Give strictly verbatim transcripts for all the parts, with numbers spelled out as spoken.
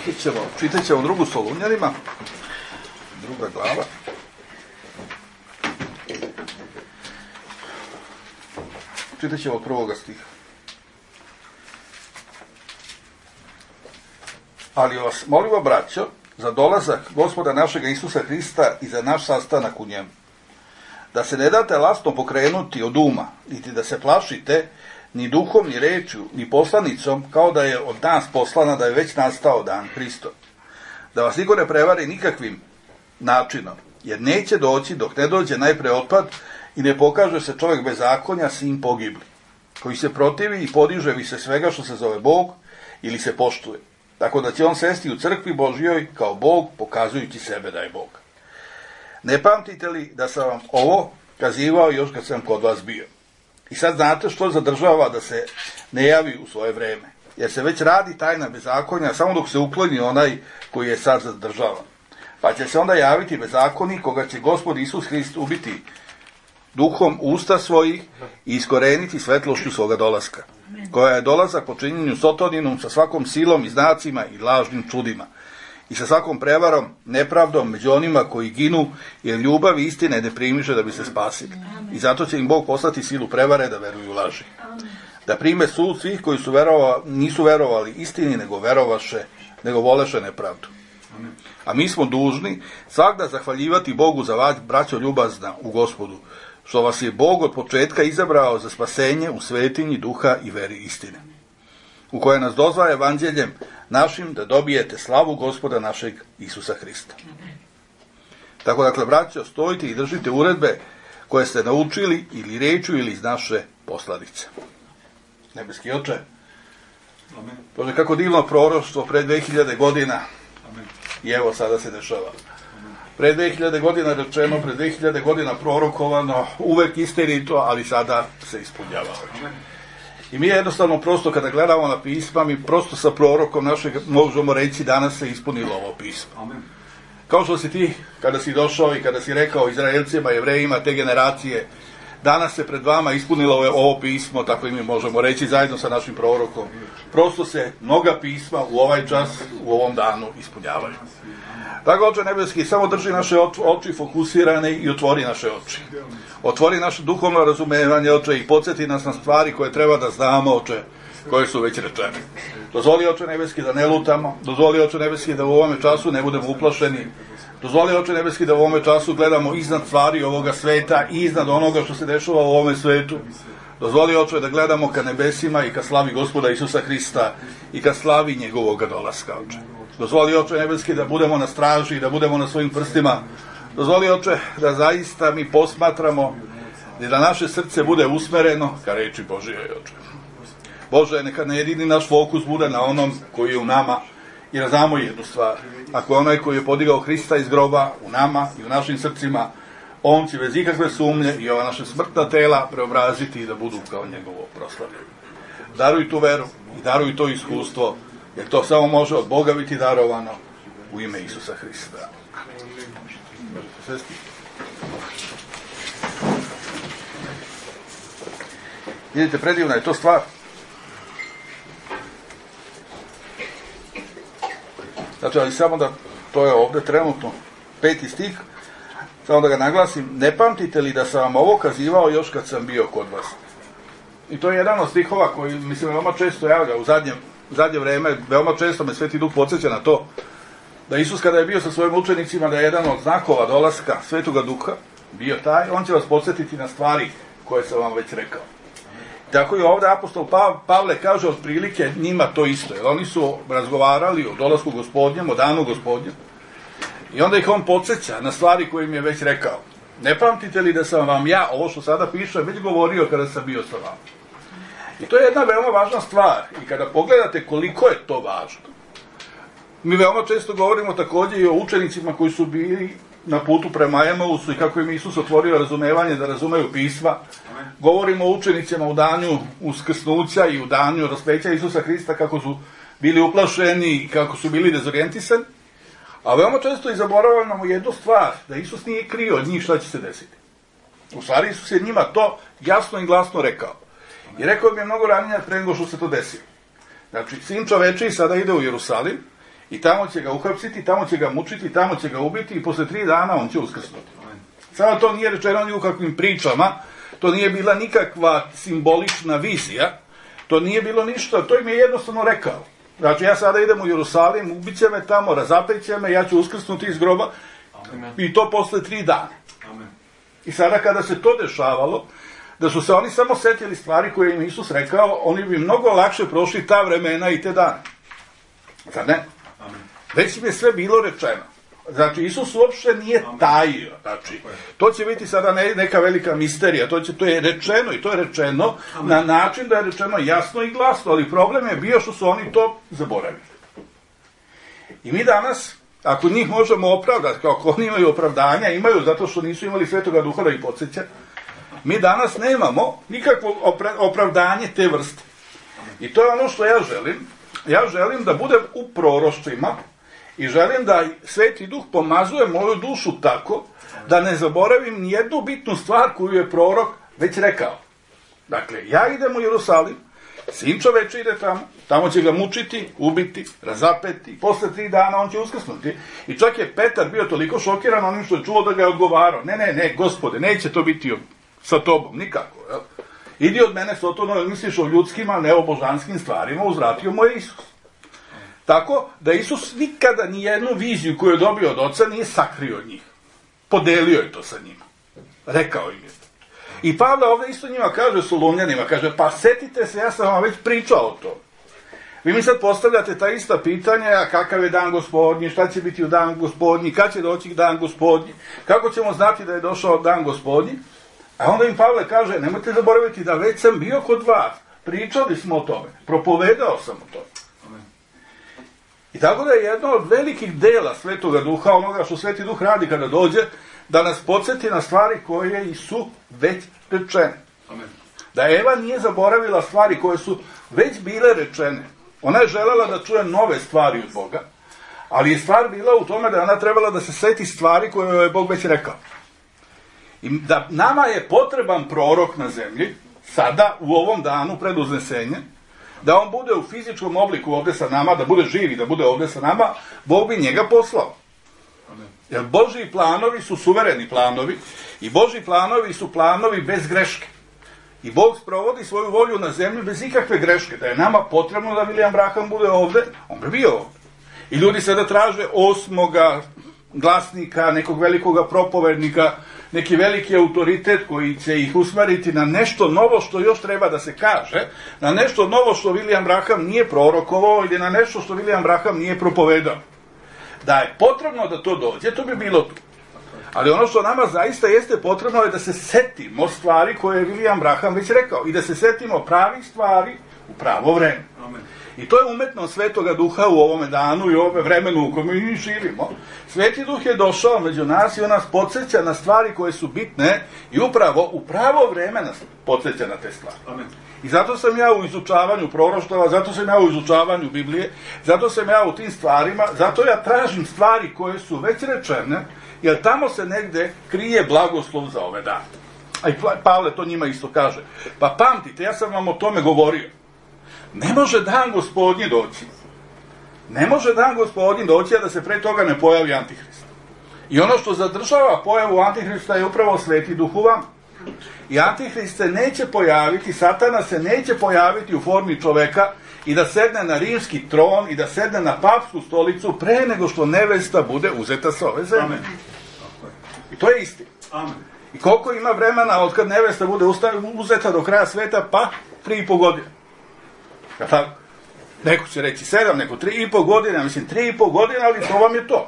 ćemo, čitat ćemo drugu Solunjanima, druga glava. Čitat ćemo od prvoga stiha. Ali vas molimo, braćo, za dolazak Gospoda našega Isusa Hrista i za naš sastanak u njemu, da se ne date lastno pokrenuti od uma, niti da se plašite ni duhom, ni rečju, ni poslanicom, kao da je od nas poslana, da je već nastao dan Hristov. Da vas niko ne prevari nikakvim načinom, jer neće doći dok ne dođe najpre otpad i ne pokaže se čovjek bezakonja, sin pogibli, koji se protivi i podiže vi se svega što se zove Bog ili se poštuje. Tako da će on sesti u crkvi Božjoj kao Bog, pokazujući sebe da je Bog. Ne pamtite li da sam vam ovo kazivao još kad sam kod vas bio? I sad znate što zadržava da se ne javi u svoje vreme. Jer se već radi tajna bezakonja samo dok se ukloni onaj koji je sad zadržavan. Pa će se onda javiti bezakoni koga će Gospod Isus Hrist ubiti duhom usta svojih i iskoreniti svetlošću svoga dolaska, koja je dolazak po činjenju sotoninom sa svakom silom i znacima i lažnim čudima i sa svakom prevarom, nepravdom među onima koji ginu, jer ljubav i istine ne primiše da bi se spasili. I zato će im Bog poslati silu prevare da veruju u laži. Da prime sud svih koji su verovali, nisu verovali istini, nego verovaše, nego voleše nepravdu. A mi smo dužni svakda zahvaljivati Bogu za vas, braćo ljubazna u Gospodu, što vas je Bog od početka izabrao za spasenje u svetinji duha i veri istine, u kojoj nas dozva evanđeljem našim da dobijete slavu Gospoda našeg Isusa Hrista. Tako dakle, braćo, stojite i držite uredbe koje ste naučili ili rečju ili iz naše poslanice. Nebeski Oče, Bože, kako divno proroštvo pre dve hiljade godina. Amen. I evo sada se dešava. Pre dve hiljade godina rečeno, pre dve hiljade godina prorokovano, uvek istinito, ali sada se ispunjava. Amen. I mi jednostavno prosto kada gledamo na pisma, mi prosto sa prorokom našeg možemo reći danas se ispunilo ovo pismo. Amen. Kao što si ti, kada si došao i kada si rekao Izraelcima, Jevrejima, te generacije, danas se pred vama ispunilo ovo pismo, tako i mi možemo reći zajedno sa našim prorokom. Prosto se mnoga pisma u ovaj čas, u ovom danu ispunjavaju. Tako, Oče nebeski, samo drži naše oči fokusirane i otvori naše oči. Otvori naše duhovno razumevanje, Oče, i podsjeti nas na stvari koje treba da znamo, Oče, koje su već rečene. Dozvoli, Oče nebeski, da ne lutamo. Dozvoli, Oče nebeski, da u ovome času ne budemo uplašeni. Dozvoli, Oče nebeski, da u ovome času gledamo iznad stvari ovoga sveta i iznad onoga što se dešava u ovome svetu. Dozvoli, Oče, da gledamo ka nebesima i ka slavi Gospoda Isusa Hrista i ka slavi njegovoga dolaska, Oče. Dozvoli, Oče nebeski, da budemo na straži, da budemo na svojim prstima. Dozvoli, Oče, da zaista mi posmatramo i da naše srce bude usmereno ka reči Božijoj, Oče. Bože, neka ne jedini naš fokus bude na onom koji je u nama, jer znamo jednu stvar. Ako je onaj koji je podigao Hrista iz groba u nama i u našim srcima, on će bez ikakve sumnje i ova naša smrtna tela preobraziti i da budu kao njegovo proslavljeno. Daruj tu veru i daruj to iskustvo, jer to samo može od Boga biti darovano u ime Isusa Hrista. Vidite, predivna je to stvar. Znači, ali samo da, to je ovdje trenutno peti stih, samo da ga naglasim, ne pamtite li da sam vam ovo kazivao još kad sam bio kod vas? I to je jedan od stihova koji mi se veoma često javlja u zadnje, u zadnje vreme, veoma često me Sveti Duh podsjeća na to, da Isus kada je bio sa svojim učenicima, da je jedan od znakova dolaska Svetoga Duha bio taj, on će vas podsjetiti na stvari koje sam vam već rekao. Tako i ovdje apostol Pavle kaže otprilike njima to isto, jer oni su razgovarali o dolasku Gospodnjem, o danu Gospodnjem, i onda ih on podsjeća na stvari koje im je već rekao. Ne pamtite li da sam vam ja, ovo što sada piše, već govorio kada sam bio sa vama? I to je jedna veoma važna stvar, i kada pogledate koliko je to važno, mi veoma često govorimo također i o učenicima koji su bili na putu prema Emausu i kako im Isus otvorio razumevanje da razumeju pisma. Govorimo o učenicima u danju uskrsnuća i u danju raspeća Isusa Hrista, kako su bili uplašeni i kako su bili dezorijentisani. A veoma često i zaboravljamo jednu stvar, da Isus nije krio od njih šta će se desiti. U stvari Isus je njima to jasno i glasno rekao. I rekao im je mnogo ranije pre nego što se to desilo. Znači, Sin čovečiji sada ide u Jerusalim i tamo će ga uhapsiti, tamo će ga mučiti, tamo će ga ubiti i posle tri dana on će uskrsnuti. Samo to nije rečeno ni u kakvim pričama, to nije bila nikakva simbolična vizija, to nije bilo ništa, to im je jednostavno rekao. Znači, ja sada idem u Jerusalim, ubit će me tamo, razapet će me, ja ću uskrsnuti iz groba. Amen. I to posle tri dana. Amen. I sada kada se to dešavalo, da su se oni samo setili stvari koje im Isus rekao, oni bi mnogo lakše prošli ta vremena i te dane. Zar ne? Amen. Već im je sve bilo rečeno. Znači, Isus uopšte nije tajio. Znači, to će biti sada ne, neka velika misterija. To, će, to je rečeno i to je rečeno Amen. Na način da je rečeno jasno i glasno, ali problem je bio što su oni to zaboravili. I mi danas, ako njih možemo opravdati, kako oni imaju opravdanja, imaju zato što nisu imali Svetoga Duha da ih podsjeća, mi danas nemamo nikakvo opravdanje te vrste. I to je ono što ja želim. Ja želim da budem u proroštvima i želim da Sveti Duh pomazuje moju dušu tako da ne zaboravim nijednu bitnu stvar koju je prorok već rekao. Dakle, ja idem u Jerusalim, Sin čoveče ide tamo, tamo će ga mučiti, ubiti, razapeti, posle tri dana on će uskrsnuti. I čak je Petar bio toliko šokiran onim što je čuo da ga je odgovarao. Ne, ne, ne, Gospode, neće to biti sa tobom, nikako. Jel? Idi od mene, Sotono, jer misliš o ljudskim, a ne o božanskim stvarima, uzvratio mu je Isus. Tako da Isus nikada nijednu viziju koju je dobio od Oca nije sakrio od njih. Podelio je to sa njima. Rekao im je. I Pavle ovdje isto njima kaže, Solunjanima, kaže, pa setite se, ja sam vam već pričao o to. Vi mi sad postavljate ta ista pitanja, a kakav je dan Gospodnji, šta će biti u dan Gospodnji, kad će doći dan Gospodnji, kako ćemo znati da je došao dan Gospodnji. A onda im Pavle kaže, nemojte zaboraviti da već sam bio kod vas, pričali smo o tome, propovedao sam o tome. I tako da je jedno od velikih dela Svetoga Duha, onoga što Sveti Duh radi kada dođe, da nas podsjeti na stvari koje su već rečene. Amen. Da Eva nije zaboravila stvari koje su već bile rečene. Ona je želela da čuje nove stvari od Boga, ali je stvar bila u tome da je ona trebala da se seti stvari koje je Bog već rekao. I da nama je potreban prorok na zemlji, sada, u ovom danu pred uznesenje, da on bude u fizičkom obliku ovdje sa nama, da bude živ i da bude ovdje sa nama, Bog bi njega poslao. Jer Božji planovi su suvereni planovi i Božji planovi su planovi bez greške. I Bog sprovodi svoju volju na zemlji bez ikakve greške. Da je nama potrebno da William Branham bude ovdje, on bi bio ovdje. I ljudi sada traže osmoga glasnika, nekog velikoga propovednika, neki veliki autoritet koji će ih usmeriti na nešto novo što još treba da se kaže, na nešto novo što William Branham nije prorokovao ili na nešto što William Branham nije propovedao. Da je potrebno da to dođe, to bi bilo tu. Ali ono što nama zaista jeste potrebno je da se setimo stvari koje je William Branham već rekao i da se setimo pravih stvari u pravo vreme. Amen. I to je umetnost Svetoga Duha u ovome danu i u ovome vremenu u kojem mi živimo. Sveti Duh je došao među nas i on nas podsjeća na stvari koje su bitne i upravo u pravo vreme nas podsjeća na te stvari. Amen. I zato sam ja u izučavanju proroštava, zato sam ja u izučavanju Biblije, zato sam ja u tim stvarima, zato ja tražim stvari koje su već rečene, jer tamo se negde krije blagoslov za ove dane. A i Pavle to njima isto kaže. Pa pamtite, ja sam vam o tome govorio. Ne može dan Gospodnji doći. Ne može dan Gospodnji doći, a da se pre toga ne pojavi Antihrist. I ono što zadržava pojavu Antihrista je upravo Sveti Duh u vama. I Antihrist se neće pojaviti, Satana se neće pojaviti u formi čoveka i da sedne na rimski tron i da sedne na papsku stolicu pre nego što nevesta bude uzeta sa ove zemlje. Amen. I to je istina. Amen. I koliko ima vremena od kad nevesta bude uzeta do kraja sveta? Pa tri i po godine. Tako? Neko će reći sedam, neko tri i po godine, mislim tri i po godine, ali to vam je to.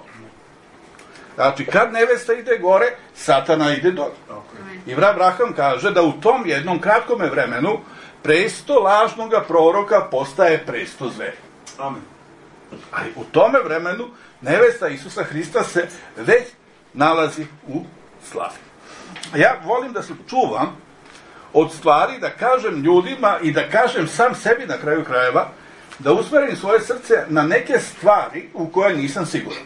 Znači, kad nevesta ide gore, Satana ide dole. I William Branham kaže da u tom jednom kratkome vremenu presto lažnoga proroka postaje presto zveri. Amen. Ali u tome vremenu nevesta Isusa Hrista se već nalazi u slavi. Ja volim da se čuvam od stvari, da kažem ljudima i da kažem sam sebi na kraju krajeva, da usmerim svoje srce na neke stvari u koje nisam siguran.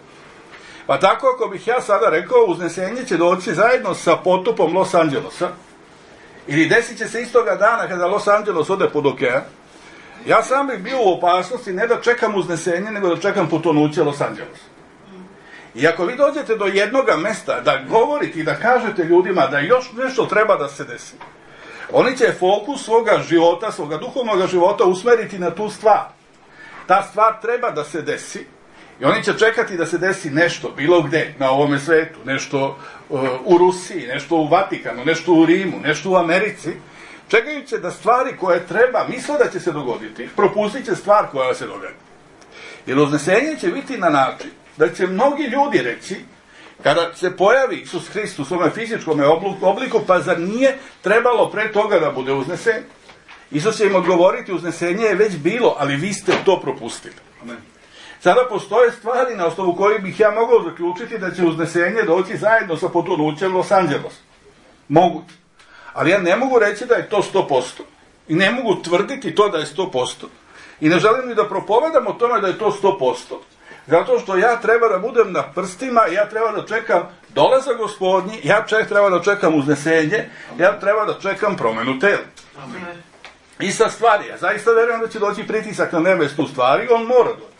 Pa tako ako bih ja sada rekao, uznesenje će doći zajedno sa potopom Los Angelosa, ili desit će se istoga dana kada Los Angeles ode pod okean, Ja sam bih bio u opasnosti ne da čekam uznesenje, nego da čekam potonuće Los Angeleса. I ako vi dođete do jednoga mesta da govorite i da kažete ljudima da još nešto treba da se desi, oni će fokus svoga života, svoga duhovnog života usmeriti na tu stvar. Ta stvar treba da se desi i oni će čekati da se desi nešto, bilo gde, na ovome svetu, nešto uh, u Rusiji, nešto u Vatikanu, nešto u Rimu, nešto u Americi, čekajući da stvari koje treba, misle da će se dogoditi, propustit će stvar koja se događa. Jer uznesenje će biti na način da će mnogi ljudi reći, kada se pojavi Isus Hristos u svome fizičkom obliku, pa zar nije trebalo pre toga da bude uznesen? Isus će im odgovoriti, uznesenje je već bilo, ali vi ste to propustili. Amen. Sada postoje stvari na osnovu kojih bih ja mogao zaključiti da će uznesenje doći zajedno sa potonućem Los Angeles. Moguće. Ali ja ne mogu reći da je to sto posto. I ne mogu tvrditi to da je sto posto. I ne želim ni da propovedam o tome da je to sto posto. Zato što ja treba da budem na prstima, ja treba da čekam dolazak Gospodnji, ja ček, treba da čekam uznesenje, ja treba da čekam promenu tela. Amen. Ista stvar, ja zaista verujem da će doći pritisak na nebestu stvari, on mora doći.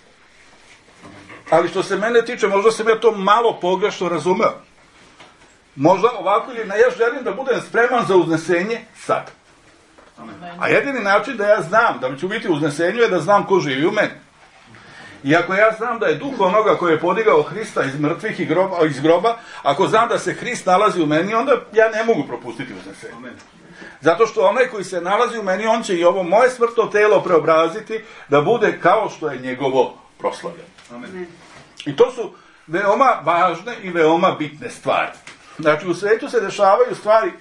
Ali što se mene tiče, možda sam ja to malo pogrešno razumeo. Možda ovako ili ne, ja želim da budem spreman za uznesenje sad. Amen. A jedini način da ja znam da ću biti u uznesenju je da znam ko živi u meni. I ako ja znam da je duh onoga koji je podigao Hrista iz mrtvih i groba, iz groba, ako znam da se Hrist nalazi u meni, onda ja ne mogu propustiti uznesenje. Amen. Zato što onaj koji se nalazi u meni, on će i ovo moje smrtno telo preobraziti da bude kao što je njegovo proslavljeno. Amen. I to su veoma važne i veoma bitne stvari. Znači, u svetu se dešavaju stvari,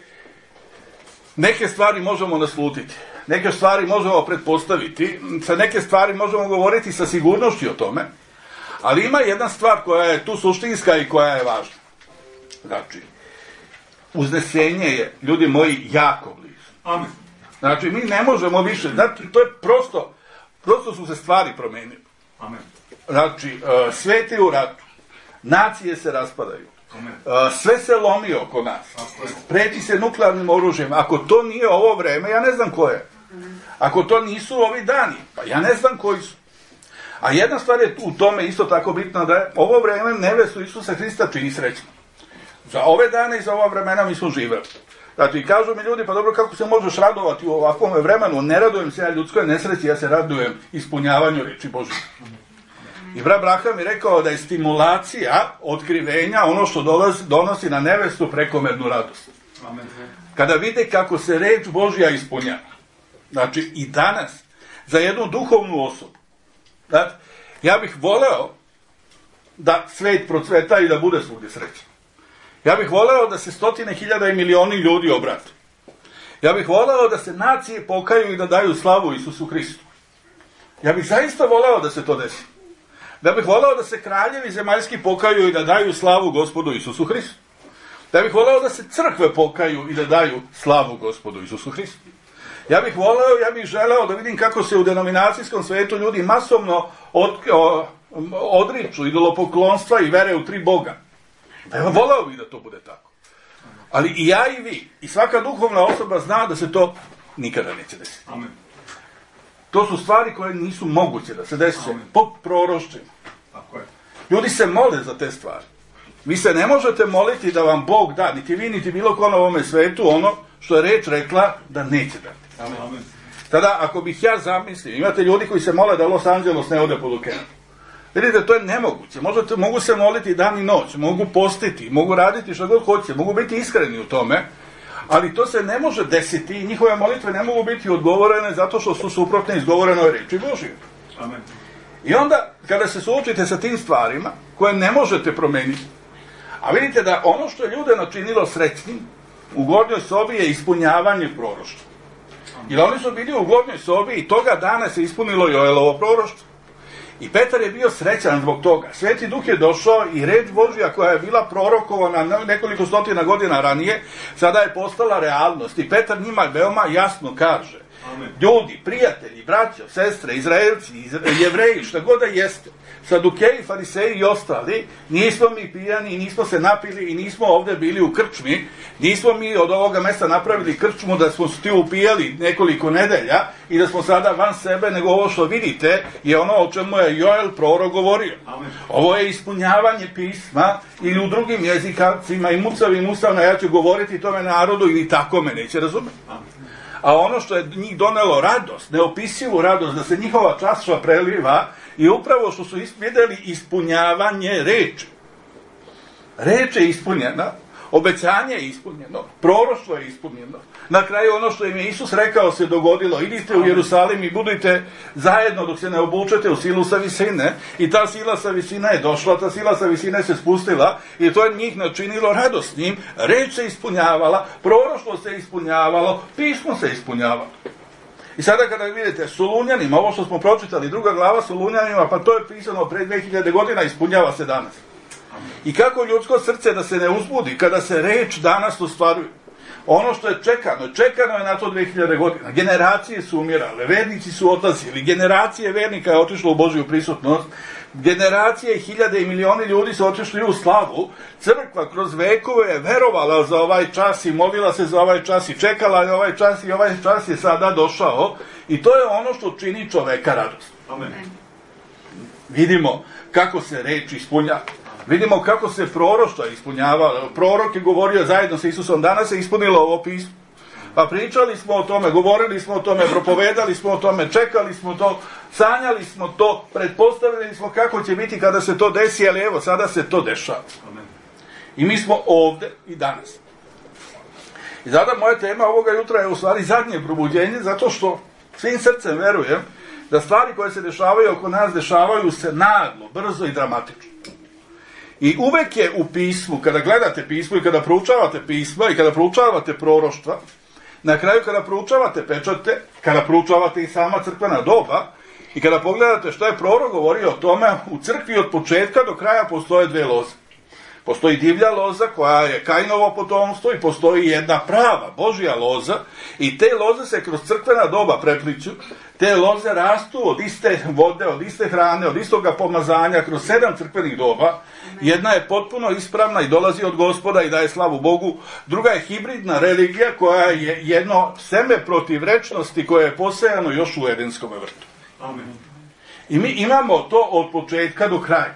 neke stvari možemo naslutiti, neke stvari možemo pretpostaviti, sa neke stvari možemo govoriti sa sigurnošću o tome, ali ima jedna stvar koja je tu suštinska i koja je važna. Znači, uznesenje je, ljudi moji, jako blizu. Amen. Znači, mi ne možemo više, znači, to je prosto, prosto su se stvari promenili. Amen. Znači, svet je u ratu, nacije se raspadaju, uh, sve se lomi oko nas, preti se nuklearnim oružjem. Ako to nije ovo vreme, ja ne znam ko je. Ako to nisu ovi dani, pa ja ne znam koji su. A jedna stvar je u tome isto tako bitna, da je ovo vreme nevestu Isusa Hrista čini srećno. Za ove dane i za ova vremena mi smo živeli. Znači, kažu mi ljudi, pa dobro, kako se možeš radovati u ovakvom vremenu? Ne radujem se ja ljudskoj nesreći, ja se radujem ispunjavanju reči Božje. I brat Braham je rekao da je stimulacija otkrivenja ono što dolazi, donosi na nevestu prekomernu radost. Amen. Kada vide kako se reč Božja ispunjava. Znači, i danas, za jednu duhovnu osobu, znači, ja bih voleo da svet procveta i da bude svugdje srećan. Ja bih voleo da se stotine hiljada i milioni ljudi obrate. Ja bih voleo da se nacije pokaju i da daju slavu Isusu Hristu. Ja bih zaista voleo da se to desi. Da bih voleo da se kraljevi zemaljski pokaju i da daju slavu Gospodu Isusu Hristu. Da bih voleo da se crkve pokaju i da daju slavu Gospodu Isusu Hristu. Ja bih voleo, ja bih želeo da vidim kako se u denominacijskom svetu ljudi masovno od, o, odriču idolopoklonstva i vere u tri Boga. Ja voleo bih da to bude tako. Ali i ja i vi, i svaka duhovna osoba zna da se to nikada neće desiti. Amen. To su stvari koje nisu moguće da se desi pod prorošćima. Ljudi se mole za te stvari. Vi se ne možete moliti da vam Bog da, niti vi, niti bilo ko na ovome svetu, ono što je reč rekla da neće dati. Amen. Tada, ako bih ja zamislim, imate ljudi koji se mole da Los Angeles ne ode pod okean. Vidite, to je nemoguće. Možete, mogu se moliti dan i noć, mogu postiti, mogu raditi što god hoće, mogu biti iskreni u tome, ali to se ne može desiti i njihove molitve ne mogu biti odgovorene zato što su suprotne izgovorenoj reči Božje. Amen. I onda, kada se suočite sa tim stvarima, koje ne možete promeniti, a vidite da ono što je ljude načinilo srećnim, u gornjoj sobi je ispunjavanje proroštva. Jer oni su bili u gornjoj sobi i toga dana se ispunilo Joelovo proroštvo. I Petar je bio srećan zbog toga. Sveti Duh je došao i reč Božja koja je bila prorokovana nekoliko stotina godina ranije, sada je postala realnost. I Petar njima veoma jasno kaže, Amen. Ljudi, prijatelji, braćo, sestre, Izraelci, Jevreji, šta god da jeste, Sadukeji, Fariseji i ostali, nismo mi pijani, nismo se napili i nismo ovdje bili u krčmi, nismo mi od ovoga mesta napravili krčmu da smo se ti upijali nekoliko nedelja i da smo sada van sebe, nego ovo što vidite je ono o čemu je Joel prorok govorio. Amen. Ovo je ispunjavanje pisma ili u drugim jezikacima i mucavim ustavno, ja ću govoriti tome narodu ili tako me neće razumjeti. A ono što je njih donelo radost, neopisivu radost, da se njihova čaša preliva, je upravo što su vidjeli ispunjavanje reči. Reč je ispunjena, obećanje je ispunjeno, proroštvo je ispunjeno. Na kraju ono što im je Isus rekao se dogodilo, idite u Jerusalim i budite zajedno dok se ne obučete u silu sa visine, i ta sila sa visine je došla, ta sila sa visine se spustila i to je njih načinilo radosnim, reč se ispunjavala, proroštvo se ispunjavalo, pismo se ispunjavalo. I sada kada vidite Solunjanima, ovo što smo pročitali, druga glava Solunjanima, pa to je pisano pre dve hiljade godina, ispunjava se danas. I kako ljudsko srce da se ne uzbudi kada se reč danas ostvaruje. Ono što je čekano, čekano je na to dve hiljade godina. Generacije su umirale, vernici su odlazili, generacije vernika je otišlo u Božju prisutnost, generacije, hiljade i milioni ljudi su otišli u slavu. Crkva kroz vekove je verovala za ovaj čas i molila se za ovaj čas i čekala je ovaj čas i ovaj čas je sada došao. I to je ono što čini čoveka radost. Amen. Vidimo kako se reč ispunjava. Vidimo kako se proroštva ispunjava. Prorok je govorio zajedno sa Isusom. Danas se ispunilo ovo pismo. Pa pričali smo o tome, govorili smo o tome, propovedali smo o tome, čekali smo to, sanjali smo to, pretpostavili smo kako će biti kada se to desi, ali evo, sada se to dešava. I mi smo ovde i danas. I zato moja tema ovoga jutra je u stvari zadnje probuđenje, zato što svim srcem verujem da stvari koje se dešavaju oko nas dešavaju se naglo, brzo i dramatično. I uvek je u pismu, kada gledate pismo i kada proučavate pisma i kada proučavate proroštva, na kraju kada proučavate pečate, kada proučavate i sama crkvena doba i kada pogledate što je prorok govorio o tome, u crkvi od početka do kraja postoje dve loze. Postoji divlja loza koja je Kainovo potomstvo i postoji jedna prava Božja loza i te loze se kroz crkvena doba prepliću, te loze rastu od iste vode, od iste hrane, od istoga pomazanja kroz sedam crkvenih doba. Jedna je potpuno ispravna i dolazi od Gospoda i daje slavu Bogu, druga je hibridna religija koja je jedno seme protivrečnosti koje je posejano još u Edenskom vrtu. Amen. I mi imamo to od početka do kraja.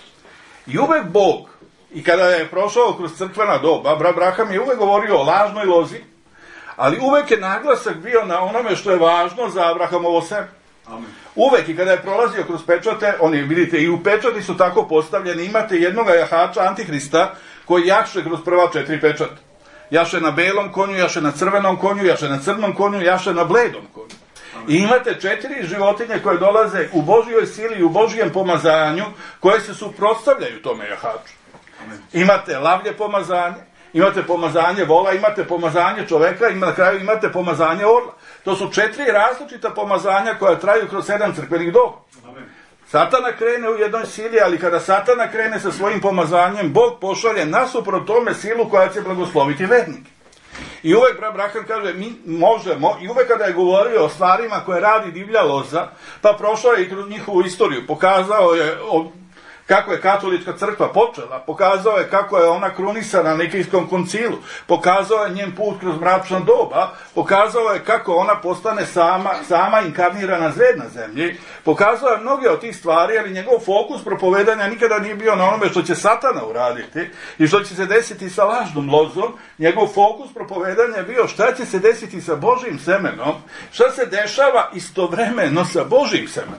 I uvek Bog, i kada je prošao kroz crkvena doba, Abraham je uvek govorio o lažnoj lozi, ali uvek je naglasak bio na onome što je važno za Abrahamovo seme. Amen. Uvek, i kada je prolazio kroz pečate, oni, vidite, i u pečati su tako postavljeni, imate jednog jahača, Antihrista, koji jaše kroz prva četiri pečata. Jaše na belom konju, jaše na crvenom konju, jaše na crnom konju, jaše na bledom konju. Amen. I imate četiri životinje koje dolaze u Božjoj sili i u Božjem pomazanju, koje se suprotstavljaju tome jahaču. Amen. Imate lavlje pomazanje, imate pomazanje vola, imate pomazanje čoveka i na kraju imate pomazanje orla. To su četiri različita pomazanja koja traju kroz sedam crkvenih doba. Amen. Satana krene u jednoj sili, ali kada Satana krene sa svojim pomazanjem, Bog pošalje nasuprot tome silu koja će blagosloviti vernike. I uvek Abraham kaže, mi možemo, i uvek kada je govorio o stvarima koje radi divlja loza, pa prošao je i kroz njihovu istoriju, pokazao je o kako je katolička crkva počela, pokazao je kako je ona krunisana na Nikejskom koncilu, pokazao je njen put kroz mračna doba, pokazao je kako ona postane sama, sama inkarnirana zver na zemlji, pokazao je mnoge od tih stvari, ali njegov fokus propovedanja nikada nije bio na onome što će Satana uraditi i što će se desiti sa lažnom lozom. Njegov fokus propovedanja je bio šta će se desiti sa Božjim semenom, šta se dešava istovremeno sa Božjim semenom.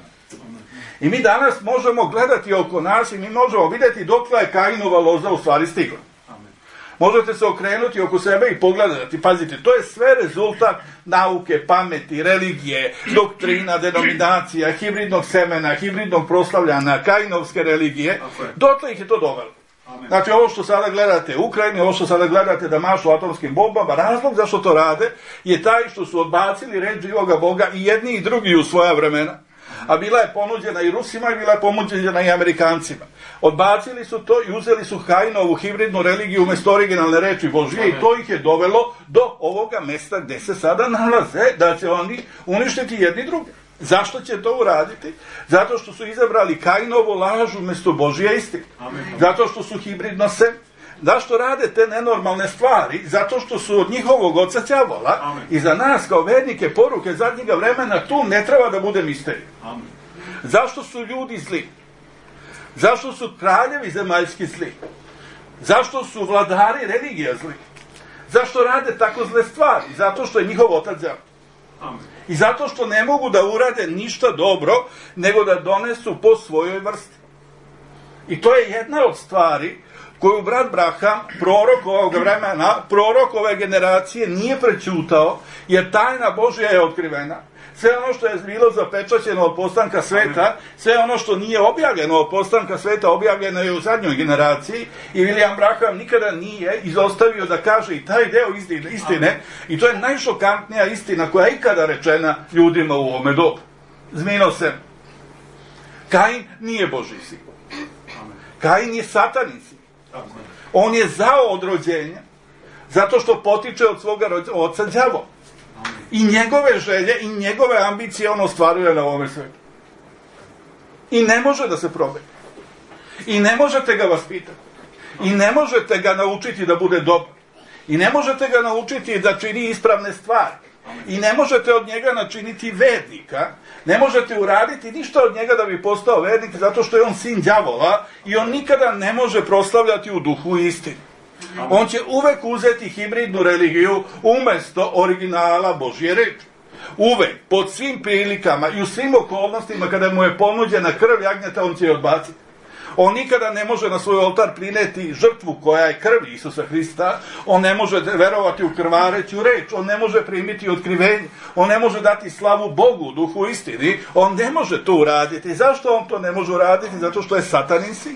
I mi danas možemo gledati oko nas i mi možemo vidjeti dokle je Kainova loza u stvari stigla. Amen. Možete se okrenuti oko sebe i pogledati. Pazite, to je sve rezultat nauke, pameti, religije, doktrina, denominacija, hibridnog semena, hibridnog proslavljanja, Kainovske religije. Dotle ih je to dovelo. Amen. Znači, ovo što sada gledate u Ukrajini, ovo što sada gledate da mašu atomskim bombama, razlog zašto to rade je taj što su odbacili reč živoga Boga i jedni i drugi u svoja vremena. a bila je ponuđena i Rusima i bila je ponuđena i Amerikancima. Odbacili su to i uzeli su Kainovu hibridnu religiju umjesto originalne reči Božije i to ih je dovelo do ovoga mesta gdje se sada nalaze, da će oni uništiti jedni druge. Zašto će to uraditi? Zato što su izabrali Kainovu laž umjesto Božje istine. Zato što su hibridno se. Zašto rade te nenormalne stvari? Zato što su od njihovog oca đavola i za nas kao vernike poruke zadnjega vremena tu ne treba da bude misterij. Zašto su ljudi zli? Zašto su kraljevi zemaljski zli? Zašto su vladari religija zli? Zašto rade tako zle stvari? Zato što je njihov otac đavo. I zato što ne mogu da urade ništa dobro, nego da donesu po svojoj vrsti. I to je jedna od stvari koju brat Braham, prorok ovog vremena, prorok ove generacije, nije prećutao, jer tajna Božja je otkrivena. Sve ono što je bilo zapečaćeno od postanka sveta, sve ono što nije objavljeno od postanka sveta, objavljeno je u zadnjoj generaciji i William Braham nikada nije izostavio da kaže i taj deo istine, istine i to je najšokantnija istina koja je ikada rečena ljudima u ovome dobu. Zmino se. Kain nije Božji sin. Kain je satanin sin. On je zao od rođenja, zato što potiče od svoga oca đavola. I njegove želje i njegove ambicije on ostvaruje na ovome svijetu. I ne može da se probije. I ne možete ga vaspitati. I ne možete ga naučiti da bude dobar. I ne možete ga naučiti da čini ispravne stvari. I ne možete od njega načiniti vernika. Ne možete uraditi ništa od njega da bi postao vernik, zato što je on sin đavola i on nikada ne može proslavljati u duhu istine. On će uvek uzeti hibridnu religiju umjesto originala Božje reči. Uvek, pod svim prilikama i u svim okolnostima kada mu je ponuđena krv jagnjeta, on će je odbaciti. On nikada ne može na svoj oltar prineti žrtvu koja je krv Isusa Hrista, on ne može verovati u krvareću reč, on ne može primiti otkrivenje, on ne može dati slavu Bogu u duhu istini, on ne može to uraditi. Zašto on to ne može uraditi? Zato što je satanin sin.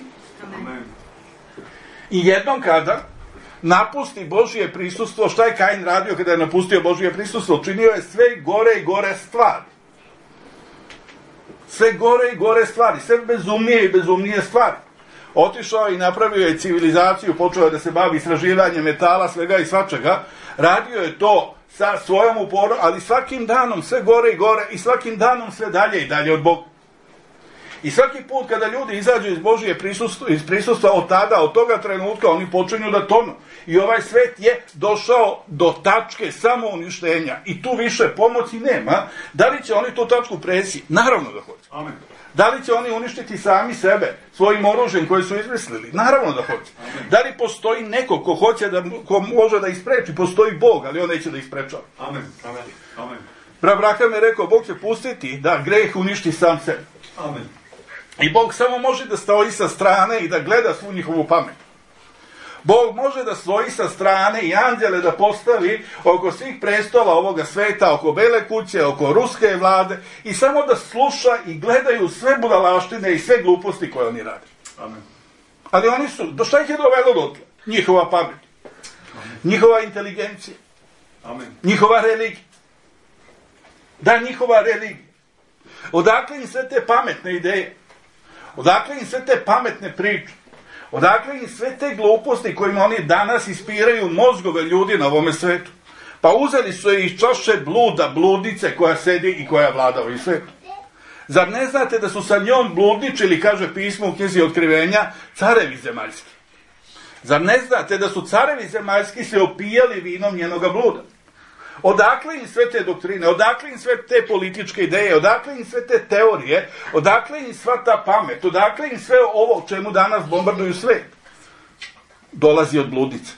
I jednom kada napusti Božje prisustvo, šta je Kain radio kada je napustio Božje prisustvo? Činio je sve gore i gore stvari. Sve gore i gore stvari, sve bezumnije i bezumnije stvari. Otišao i napravio je civilizaciju, počeo je da se bavi istraživanjem metala, svega i svačega. Radio je to sa svojom uporom, ali svakim danom sve gore i gore i svakim danom sve dalje i dalje od Boga. I svaki put kada ljudi izađu iz Božije prisustva, iz prisustva od tada, od toga trenutka, oni počinju da tonu. I ovaj svet je došao do tačke samouništenja. I tu više pomoći nema. Da li će oni tu tačku presi? Naravno da hoće. Amen. Da li će oni uništiti sami sebe svojim oružjem koje su izmislili? Naravno da hoće. Amen. Da li postoji neko ko hoće da, ko može da ispreči? Postoji Bog, ali on neće da isprečava. Amen. Amen. Amen. Brat Braham je rekao, Bog će pustiti da greh uništi sam sebe. Amen. I Bog samo može da stoji sa strane i da gleda svu njihovu pamet. Bog može da stoji sa strane i anđele da postavi oko svih prestola ovoga sveta, oko Bele kuće, oko ruske vlade i samo da sluša i gledaju sve budalaštine i sve gluposti koje oni rade. Amen. Ali oni su, do šta ih je dovelo dotle? Njihova pamet. Amen. Njihova inteligencija. Amen. Njihova religija. Da, njihova religija. Odakle im sve te pametne ideje? Odakle im sve te pametne priče? Odakle im sve te gluposti kojima oni danas ispiraju mozgove ljudi na ovome svetu? Pa uzeli su je iz čaše bluda, bludnice koja sedi i koja vlada ovim svetom. Zar ne znate da su sa njom bludničili, kaže pismo u knjizi Otkrivenja, carevi zemaljski? Zar ne znate da su carevi zemaljski se opijali vinom njenoga bluda? Odakle im sve te doktrine, odakle im sve te političke ideje, odakle im sve te teorije, odakle im sva ta pamet, odakle im sve ovo čemu danas bombarduju svet? Dolazi od bludnice.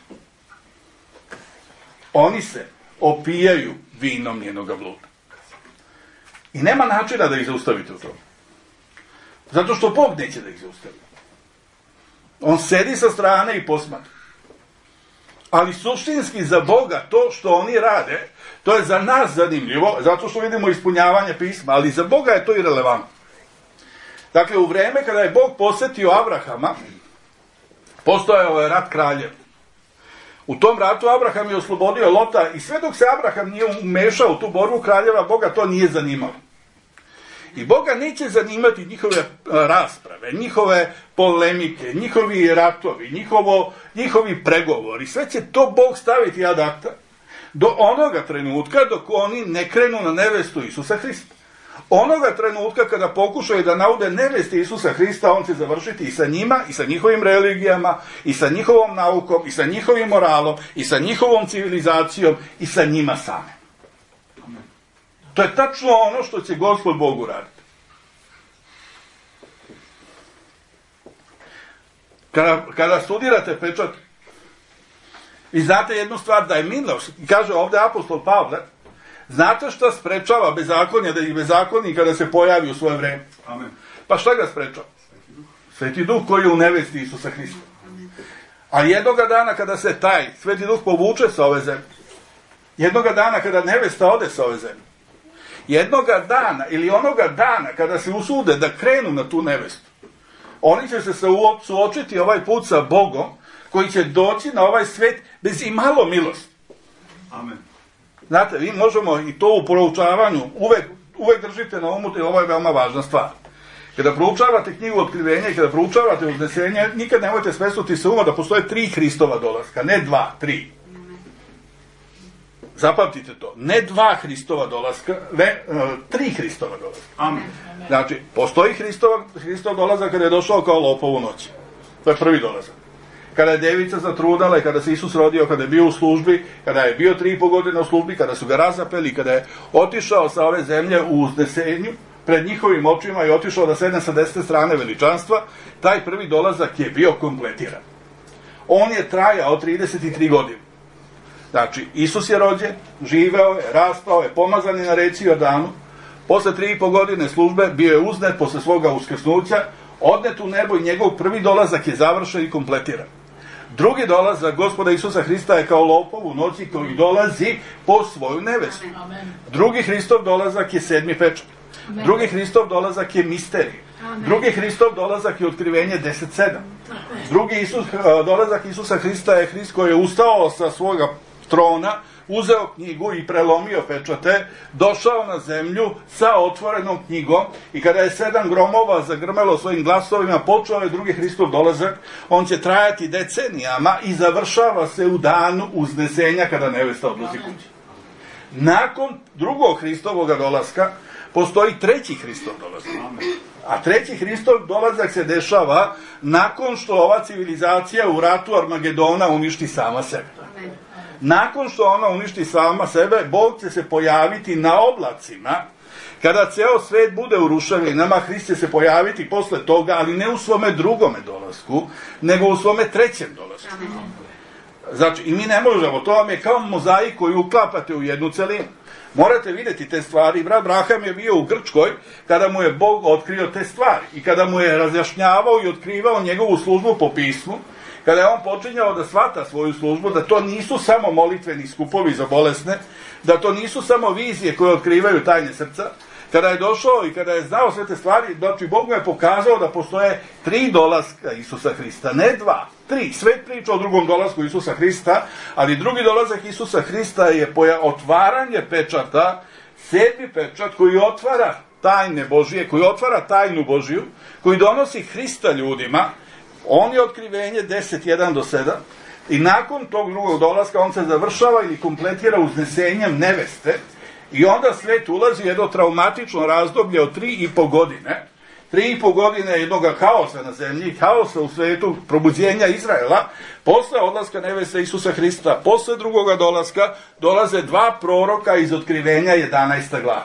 Oni se opijaju vinom njenoga bluda. I nema načina da ih zaustavite u tome. Zato što Bog neće da ih zaustavi. On sedi sa strane i posmatra. Ali suštinski za Boga to što oni rade, to je za nas zanimljivo, zato što vidimo ispunjavanje pisma, ali za Boga je to irelevantno. Dakle, u vreme kada je Bog posjetio Abrahama, postojao je rat kraljeva. U tom ratu Abraham je oslobodio Lota i sve dok se Abraham nije umešao u tu borbu kraljeva, Boga to nije zanimalo. I Boga neće zanimati njihove rasprave, njihove polemike, njihovi ratovi, njihovo, njihovi pregovori. Sve će to Bog staviti ad acta do onoga trenutka dok oni ne krenu na nevestu Isusa Hrista. Onoga trenutka kada pokušaju da naude nevesti Isusa Hrista, on će završiti i sa njima, i sa njihovim religijama, i sa njihovom naukom, i sa njihovim moralom, i sa njihovom civilizacijom, i sa njima same. To je tačno ono što će Gospod Bog uraditi. Kada, kada studirate pečat, vi znate jednu stvar, da je milost, kaže ovdje apostol Pavle, znate šta sprečava bezakonje, da ih bezakonji kada se pojavi u svoje vreme? Amen. Pa šta ga sprečava? Sveti Duh koji je u nevesti Isusa Hrista. A jednoga dana kada se taj Sveti Duh povuče sa ove zemlje, jednoga dana kada nevesta ode sa ove zemlje, jednoga dana ili onoga dana kada se usude da krenu na tu nevestu, oni će se suočiti ovaj put sa Bogom koji će doći na ovaj svet bez i malo milosti. Amen. Znate, vi možemo i to u proučavanju uvek, uvek držite na umu, jer ovo je veoma važna stvar. Kada proučavate knjigu Otkrivenja i kada proučavate Uznesenje, nikad nemojte smestiti se uma da postoje tri Hristova dolaska, ne dva, tri. Zapamtite to, ne dva Hristova dolaska, ne, uh, tri Hristova dolaska. Amen. Znači, postoji Hristova, Hristov dolazak kada je došao kao lopov u noći. To je prvi dolazak. Kada je devica zatrudala i kada se Isus rodio, kada je bio u službi, kada je bio tri i po godine u službi, kada su ga razapeli, kada je otišao sa ove zemlje u uznesenju, pred njihovim očima i otišao da sedne sa desete strane veličanstva, taj prvi dolazak je bio kompletiran. On je trajao trideset tri godine. Znači, Isus je rođen, živeo je, rastao je, pomazan je na reci Jordanu, posle tri i po godine službe bio je uznet posle svoga uskrsnuća, odnet u nebo i njegov prvi dolazak je završen i kompletiran. Drugi dolazak Gospoda Isusa Hrista je kao lopov u noći koji dolazi po svoju nevestu. Drugi Hristov dolazak je sedmi pečat. Drugi Hristov dolazak je misterij. Drugi Hristov dolazak je otkrivenje deset sedam. Drugi Isus, dolazak Isusa Hrista je Hrist koji je ustao sa svoga trona, uzeo knjigu i prelomio pečate, došao na zemlju sa otvorenom knjigom i kada je sedam gromova zagrmelo svojim glasovima, počeo je drugi Hristov dolazak. On će trajati decenijama i završava se u danu uznesenja kada nevesta odlazi kući. Nakon drugog Hristovog dolaska postoji treći Hristov dolazak. A treći Hristov dolazak se dešava nakon što ova civilizacija u ratu Armagedona uništi sama sebe. Nakon što ona uništi sama sebe, Bog će se pojaviti na oblacima. Kada ceo svet bude u ruševinama, Hrist će se pojaviti posle toga, ali ne u svome drugome dolasku, nego u svome trećem dolasku. Znači, i mi ne možemo, to vam je kao mozaik koji uklapate u jednu celinu. Morate vidjeti te stvari. Brat Braham je bio u Grčkoj kada mu je Bog otkrio te stvari i kada mu je razjašnjavao i otkrivao njegovu službu po pismu, kada je on počinjao da shvata svoju službu, da to nisu samo molitveni skupovi za bolesne, da to nisu samo vizije koje otkrivaju tajne srca, kada je došao i kada je znao sve te stvari, znači Bog mu je pokazao da postoje tri dolaska Isusa Hrista, ne dva, tri. Svet priča o drugom dolasku Isusa Hrista, ali drugi dolazak Isusa Hrista je otvaranje pečata, sedmi pečat koji otvara tajne Božije, koji otvara tajnu Božiju, koji donosi Hrista ljudima. On je otkrivenje deset jedan do sedam i nakon tog drugog dolaska on se završava ili kompletira uznesenjem neveste i onda svet ulazi u jedno traumatično razdoblje od tri i po godine. Tri i po godine jednog haosa na zemlji, haosa u svetu, probuđenja Izraela. Posle odlaska neveste Isusa Hrista, posle drugoga dolaska, dolaze dva proroka iz otkrivenja jedanaesta glava.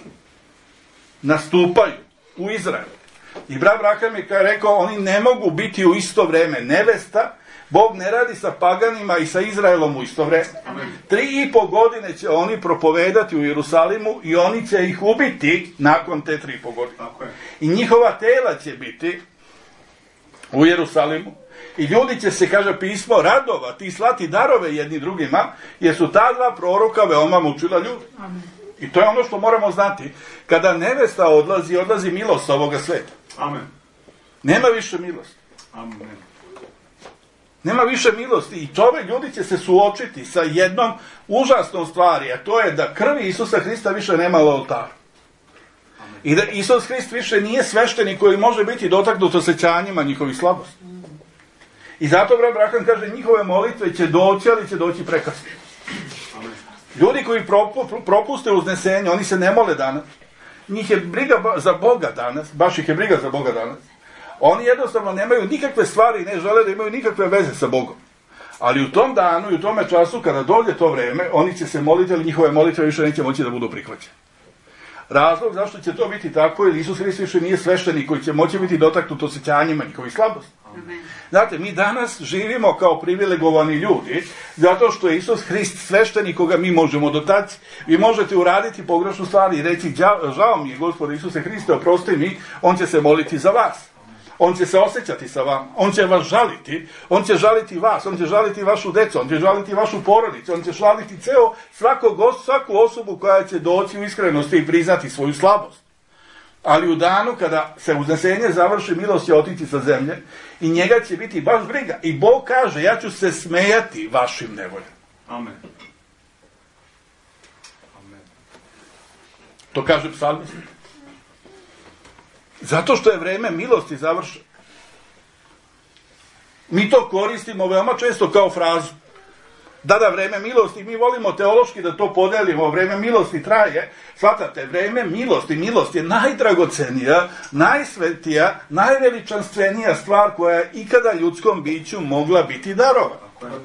Nastupaju u Izraelu. I brat Braham je rekao, oni ne mogu biti u isto vreme nevesta, Bog ne radi sa paganima i sa Izraelom u isto vreme. Tri i po godine će oni propovedati u Jerusalimu i oni će ih ubiti nakon te tri i po godine. I njihova tela će biti u Jerusalimu i ljudi će se, kaže pismo, radovati i slati darove jedni drugima, jer su ta dva proroka veoma mučila ljudi. I to je ono što moramo znati. Kada nevesta odlazi, odlazi milost ovoga sveta. Amen. Nema više milosti. Amen. Nema više milosti i čove ljudi će se suočiti sa jednom užasnom stvari, a to je da krvi Isusa Hrista više nema na oltaru. I da Isus Hrist više nije sveštenik koji može biti dotaknut osjećanjima njihovih slabosti. I zato brat Braham kaže, njihove molitve će doći, ali će doći prekasno. Ljudi koji propuste uznesenje, oni se ne mole danas. Njih je briga za Boga danas, baš ih je briga za Boga danas. Oni jednostavno nemaju nikakve stvari i ne žele da imaju nikakve veze sa Bogom. Ali u tom danu i u tome času, kada dođe to vreme, oni će se moliti, ali njihove molitve više neće moći da budu prihvaćene. Razlog zašto će to biti tako, jer Isus Hrist više nije sveštenik koji će moći biti dotaknut osjećanjima njihovih slabosti. Znate, mi danas živimo kao privilegovani ljudi, zato što je Isus Hrist sveštenik koga mi možemo dotaći. Vi možete uraditi pogrešnu stvar i reći, žao mi je, Gospode Isuse Hriste, oprosti mi, on će se moliti za vas. On će se osjećati sa vama, on će vas žaliti, on će žaliti vas, on će žaliti vašu decu, on će žaliti vašu porodicu, on će žaliti ceo, svakog, svaku osobu koja će doći u iskrenosti i priznati svoju slabost. Ali u danu kada se uznesenje završi, milost će otići sa zemlje i njega će biti baš briga. I Bog kaže, ja ću se smejati vašim nevoljama. Amen. To kaže psalmist. Zato što je vreme milosti završeno. Mi to koristimo veoma često kao frazu. Da, da, vreme milosti, mi volimo teološki da to podelimo, vreme milosti traje. Shvatate, vreme milosti, milost je najdragocenija, najsvetija, najveličanstvenija stvar koja je ikada ljudskom biću mogla biti darovana.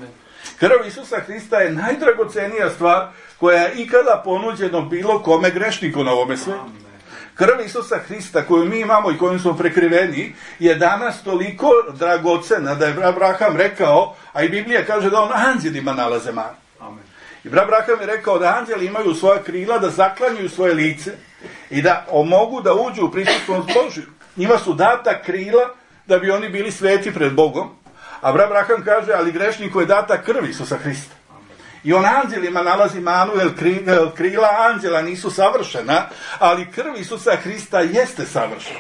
Krv Isusa Hrista je najdragocenija stvar koja je ikada ponuđeno bilo kome grešniku na ovome svetu. Krv Isusa Hrista koju mi imamo i kojom smo prekriveni je danas toliko dragocena da je Abraham rekao, a i Biblija kaže da on anđelima nalaze manu. I Abraham je rekao da anđeli imaju svoja krila, da zaklanjuju svoje lice i da mogu da uđu u prisutnost Božju. Njima su data krila da bi oni bili sveti pred Bogom. A Abraham kaže, ali grešniku je data krv Isusa Hrista. I on anđelima nalazi manu, jer krila anđela nisu savršena, ali krv Isusa Hrista jeste savršena.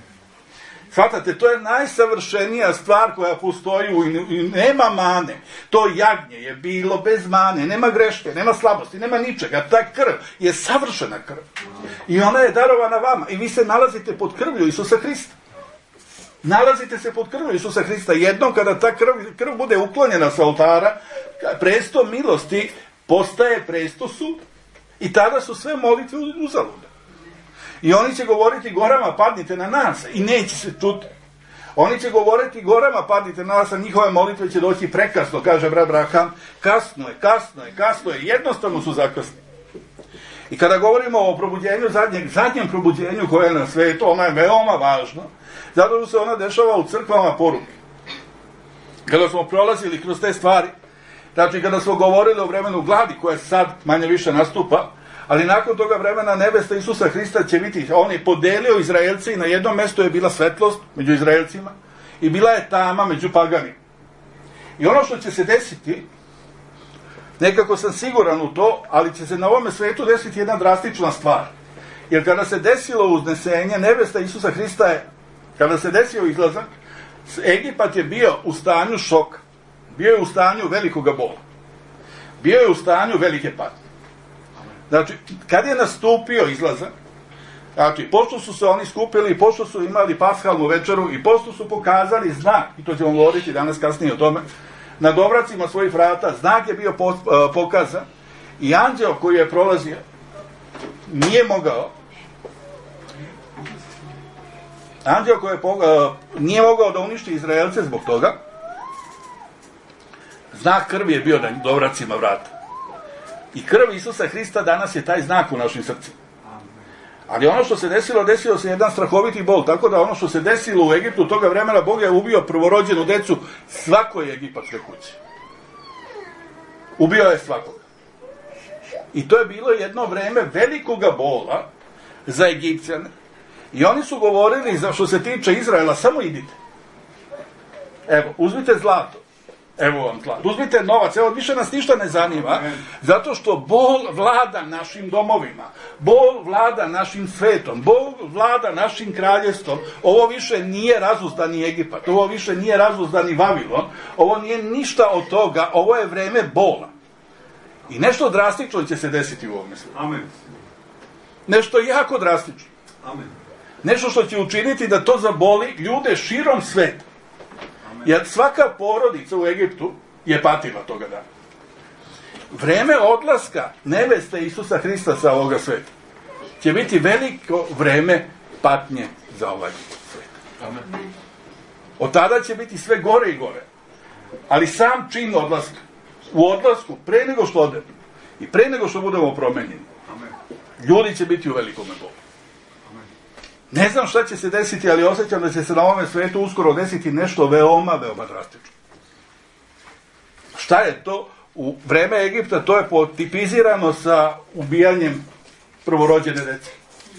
Shvatate, to je najsavršenija stvar koja postoji i nema mane. To jagnje je bilo bez mane, nema greške, nema slabosti, nema ničega. Ta krv je savršena krv. I ona je darovana vama. I vi se nalazite pod krvlju Isusa Hrista. Nalazite se pod krvlju Isusa Hrista. Jednom kada ta krv, krv bude uklonjena sa oltara, presto milosti postaje presto sud. I tada su sve molitve uzalude. I oni će govoriti gorama padnite na nas i neće se čuti. Oni će govoriti gorama padnite na nas, a njihove molitve će doći prekasno, kaže brat Braham. Kasno je, kasno je, kasno je, jednostavno su zakasni. I kada govorimo o probuđenju zadnjeg, zadnjem probuđenju koje je na svetu, ono je veoma važno, zato što se ona dešava u crkvama poruke. Kada smo prolazili kroz te stvari, znači kada smo govorili o vremenu gladi koja sad manje više nastupa, ali nakon toga vremena nebesa Isusa Hrista će biti, on je podelio Izraelce i na jednom mjestu je bila svetlost među Izraelcima i bila je tama među paganima. I ono što će se desiti, nekako sam siguran u to, ali će se na ovome svetu desiti jedna drastična stvar. Jer kada se desilo uznesenje, nebesa Isusa Hrista je, kada se desio izlazak, Egipat je bio u stanju šoka. Bio je u stanju velikoga bola. Bio je u stanju velike patnje. Znači, kad je nastupio izlazak, znači, pošto su se oni skupili, pošto su imali paskalnu večeru i pošto su pokazali znak, i to ćemo govoriti danas kasnije o tome, na dovracima svojih vrata, znak je bio pokazan i anđeo koji je prolazio nije mogao anđeo koji je po, nije mogao da uništi Izraelce zbog toga. Znak krvi je bio na dovracima vrata. I krv Isusa Hrista danas je taj znak u našim srcima. Ali ono što se desilo, desilo se jedan strahoviti bol, tako da ono što se desilo u Egiptu toga vremena, Bog je ubio prvorođenu decu svakoj egipatskoj kući. Ubio je svakoga. I to je bilo jedno vreme velikoga bola za Egipćane. I oni su govorili, za što se tiče Izraela, samo idite. Evo, uzmite zlato. Evo vam zlato. Uzmite novac. Evo, više nas ništa ne zanima. Zato što bol vlada našim domovima. Bol vlada našim svetom. Bol vlada našim kraljevstvom. Ovo više nije razuzdani Egipat. Ovo više nije razuzdani Vavilon. Ovo nije ništa od toga. Ovo je vreme bola. I nešto drastično će se desiti u ovom svijetu. Nešto jako drastično. Nešto što će učiniti da to zaboli ljude širom sveta. Jer svaka porodica u Egiptu je patila toga dana. Vreme odlaska neveste Isusa Hrista sa ovoga sveta će biti veliko vreme patnje za ovaj svet. Od tada će biti sve gore i gore. Ali sam čin odlaska, u odlasku, pre nego što odemo i pre nego što budemo promenjeni, ljudi će biti u velikome bolu. Ne znam šta će se desiti, ali osjećam da će se na ovome svetu uskoro desiti nešto veoma, veoma drastično. Šta je to? U vreme Egipta to je potipizirano sa ubijanjem prvorođene dece.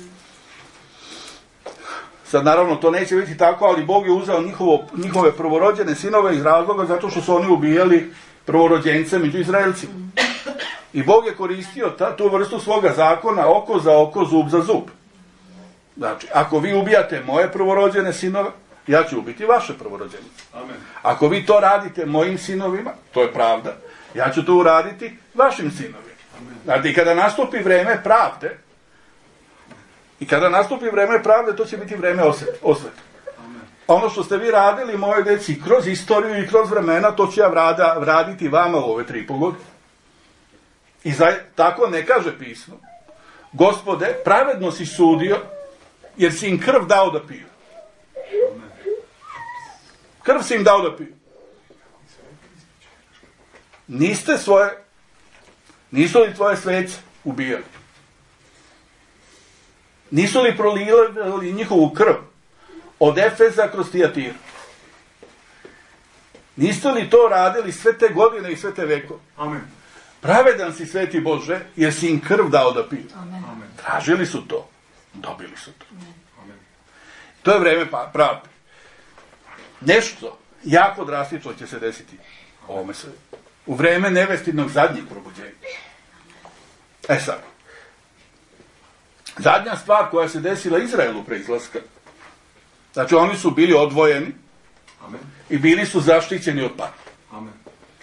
Sad, naravno, to neće biti tako, ali Bog je uzeo njihovo, njihove prvorođene sinove iz razloga zato što su oni ubijali prvorođence među Izraelcima. I Bog je koristio ta, tu vrstu svoga zakona oko za oko, zub za zub. Znači, ako vi ubijate moje prvorođene sinove, ja ću ubiti vaše prvorođene. Amen. Ako vi to radite mojim sinovima, to je pravda, ja ću to uraditi vašim sinovima. Znači, kada nastupi vreme pravde, i kada nastupi vreme pravde, to će biti vreme osvete. Ono što ste vi radili moje deci kroz istoriju i kroz vremena, to ću ja vrada, vraditi vama u ove tri i po godine. I za, tako ne kaže pismo: Gospode, pravedno si sudio, jer si im krv dao da piju. Krv si im dao da piju. Niste svoje, nisu li tvoje svece ubijali? Nisu li prolivali njihovu krv od Efeza kroz Tijatiru? Niste li to radili sve te godine i sve te vekove? Amen. Pravedan si, sveti Bože, jer si im krv dao da piju. Amen. Tražili su to. Dobili su to. Amen. To je vreme pravde. Nešto jako drastično će se desiti ovome sve. U vreme nevestinog zadnjeg probuđenja. E sad. Zadnja stvar koja se desila Izraelu pre izlaska. Znači, oni su bili odvojeni. Amen. I bili su zaštićeni od patnje. Amen.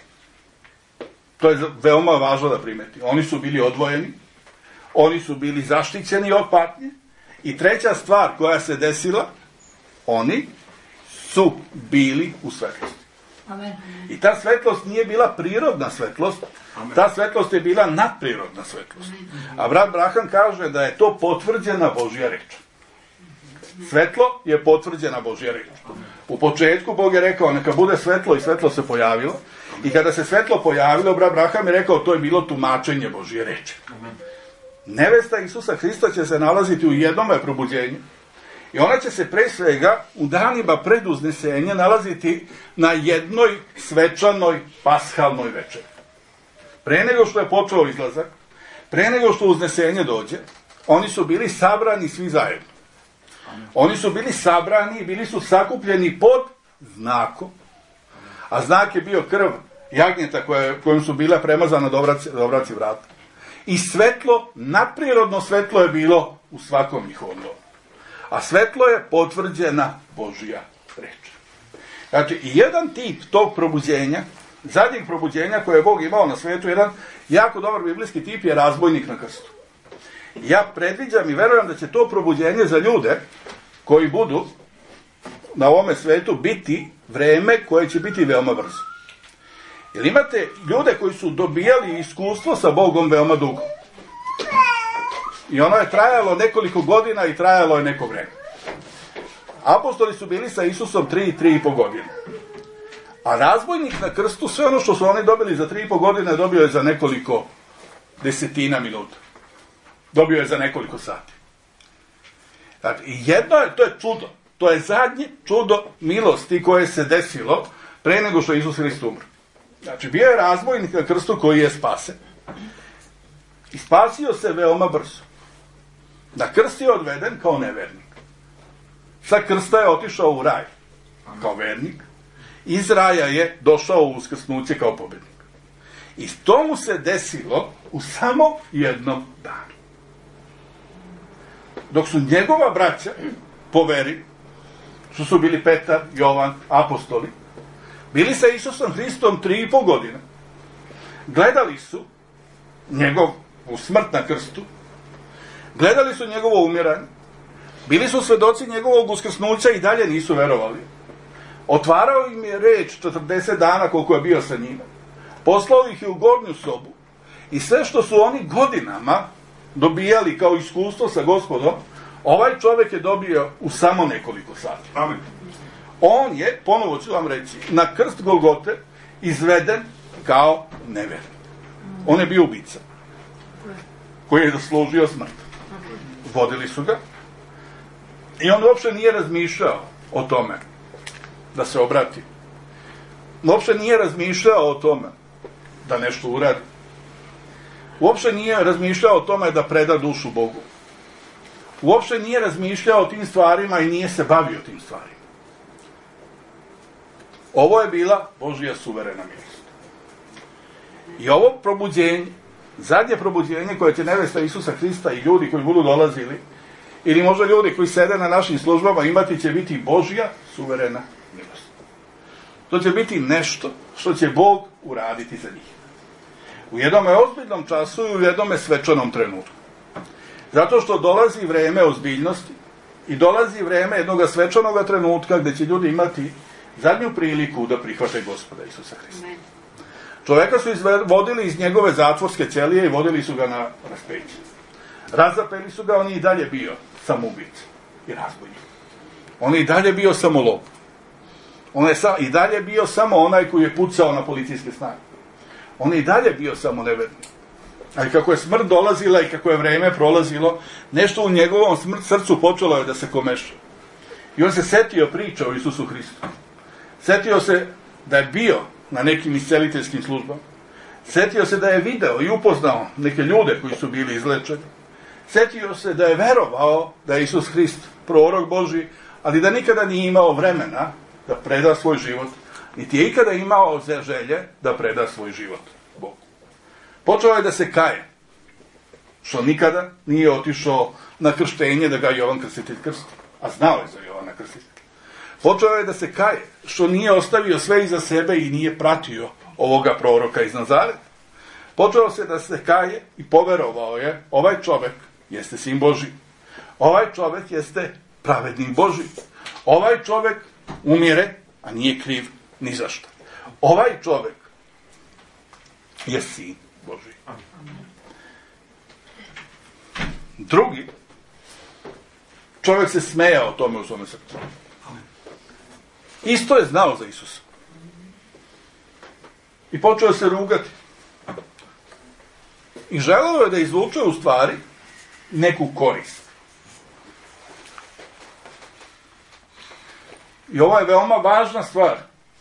To je veoma važno da primeti. Oni su bili odvojeni. Oni su bili zaštićeni od patnje. I treća stvar koja se desila, oni su bili u svetlosti. Amen. I ta svetlost nije bila prirodna svetlost, Amen. Ta svetlost je bila nadprirodna svetlost. Amen. A brat Braham kaže da je to potvrđena Božja reč. Svetlo je potvrđena Božja reč. U početku Bog je rekao neka bude svetlo i svetlo se pojavilo. I kada se svetlo pojavilo, brat Braham je rekao to je bilo tumačenje Božje reči. Nevesta Isusa Hrista će se nalaziti u jednome probuđenju. I ona će se pre svega u danima pred uznesenje nalaziti na jednoj svečanoj pashalnoj večeri. Pre nego što je počeo izlazak, pre nego što uznesenje dođe, oni su bili sabrani svi zajedno. Oni su bili sabrani i bili su sakupljeni pod znakom. A znak je bio krv jagnjeta koje, kojom su bila premazana dobraci, dobraci vrata. I svetlo, nadprirodno svetlo je bilo u svakom njihovom domu. A svetlo je potvrđena Božja reč. Znači, i jedan tip tog probuđenja, zadnjeg probuđenja koje je Bog imao na svetu, jedan jako dobar biblijski tip je razbojnik na krstu. Ja predviđam i verujem da će to probuđenje za ljude koji budu na ovome svetu biti vreme koje će biti veoma brzo. Jer imate ljude koji su dobijali iskustvo sa Bogom veoma dugo. I ono je trajalo nekoliko godina i trajalo je neko vreme. Apostoli su bili sa Isusom tri, tri i po godine. A razbojnik na krstu, sve ono što su oni dobili za tri i po godine, dobio je za nekoliko desetina minuta. Dobio je za nekoliko sati. Znači, jedno je, to je čudo. To je zadnje čudo milosti koje se desilo pre nego što je Isus Hrist umro. Znači, bio je razbojnik na krstu koji je spasen. I spasio se veoma brzo. Na krst je odveden kao nevernik. Sa krsta je otišao u raj kao vernik. Iz raja je došao u uskrsnuće kao pobednik. I to mu se desilo u samo jednom danu. Dok su njegova braća po veri, što su bili Petar, Jovan, apostoli, bili sa Isusom Hristom tri i po godine, gledali su njegovu smrt na krstu, gledali su njegovo umiranje, Bili su svedoci njegovog uskrsnuća i dalje nisu verovali. Otvarao im je reč četrdeset dana koliko je bio sa njima. Poslao ih je u gornju sobu i sve što su oni godinama dobijali kao iskustvo sa Gospodom, ovaj čovjek je dobio u samo nekoliko sati. Amen. On je, ponovo ću vam reći, na krst Golgote izveden kao nevjernik. On je bio ubica koji je zaslužio smrt. Vodili su ga i on uopšte nije razmišljao o tome da se obrati. Uopšte nije razmišljao o tome da nešto uradi. Uopšte nije razmišljao o tome da preda dušu Bogu. Uopšte nije razmišljao o tim stvarima i nije se bavio tim stvarima. Ovo je bila Božja suverena milost. I ovo probuđenje, zadnje probuđenje koje će nevesta Isusa Hrista i ljudi koji budu dolazili, ili možda ljudi koji sede na našim službama, imati će biti Božja suverena milost. To će biti nešto što će Bog uraditi za njih. U jednom ozbiljnom času i u jednom svečanom trenutku. Zato što dolazi vreme ozbiljnosti i dolazi vreme jednog svečanog trenutka gdje će ljudi imati zadnju priliku da prihvate Gospoda Isusa Hrista. Čoveka su vodili iz njegove zatvorske ćelije i vodili su ga na raspeće. Razapeli su ga, on je i dalje bio samoubica i razbojnik. On je i dalje bio samolov. On je sa, i dalje bio samo onaj koji je pucao na policijske snage. On je i dalje bio samo nevernik. Ali kako je smrt dolazila i kako je vreme prolazilo, nešto u njegovom smrt, srcu počelo je da se komeša. I on se setio priča o Isusu Hristu. Setio se da je bio na nekim isceliteljskim službama. Setio se da je video i upoznao neke ljude koji su bili izlečeni. Setio se da je verovao da je Isus Hrist prorok Božji, ali da nikada nije imao vremena da preda svoj život, niti je ikada imao želje da preda svoj život Bogu. Počeo je da se kaje, što nikada nije otišao na krštenje da ga Jovan Krstitelj krsti, a znao je za Jovana Krstitelja. Počeo je da se kaje, što nije ostavio sve iza sebe i nije pratio ovoga proroka iz Nazareta. Počeo se da se kaje i poverovao je, ovaj čovek jeste sin Božji. Ovaj čovek jeste pravednik Božji. Ovaj čovek umire, a nije kriv ni za šta. Ovaj čovek je sin Božji. Drugi čovek se smejao tome u svome srcu. Isto je znao za Isusa. I počeo se rugati. I želeo je da izvuče u stvari neku korist. I ovo je veoma važna stvar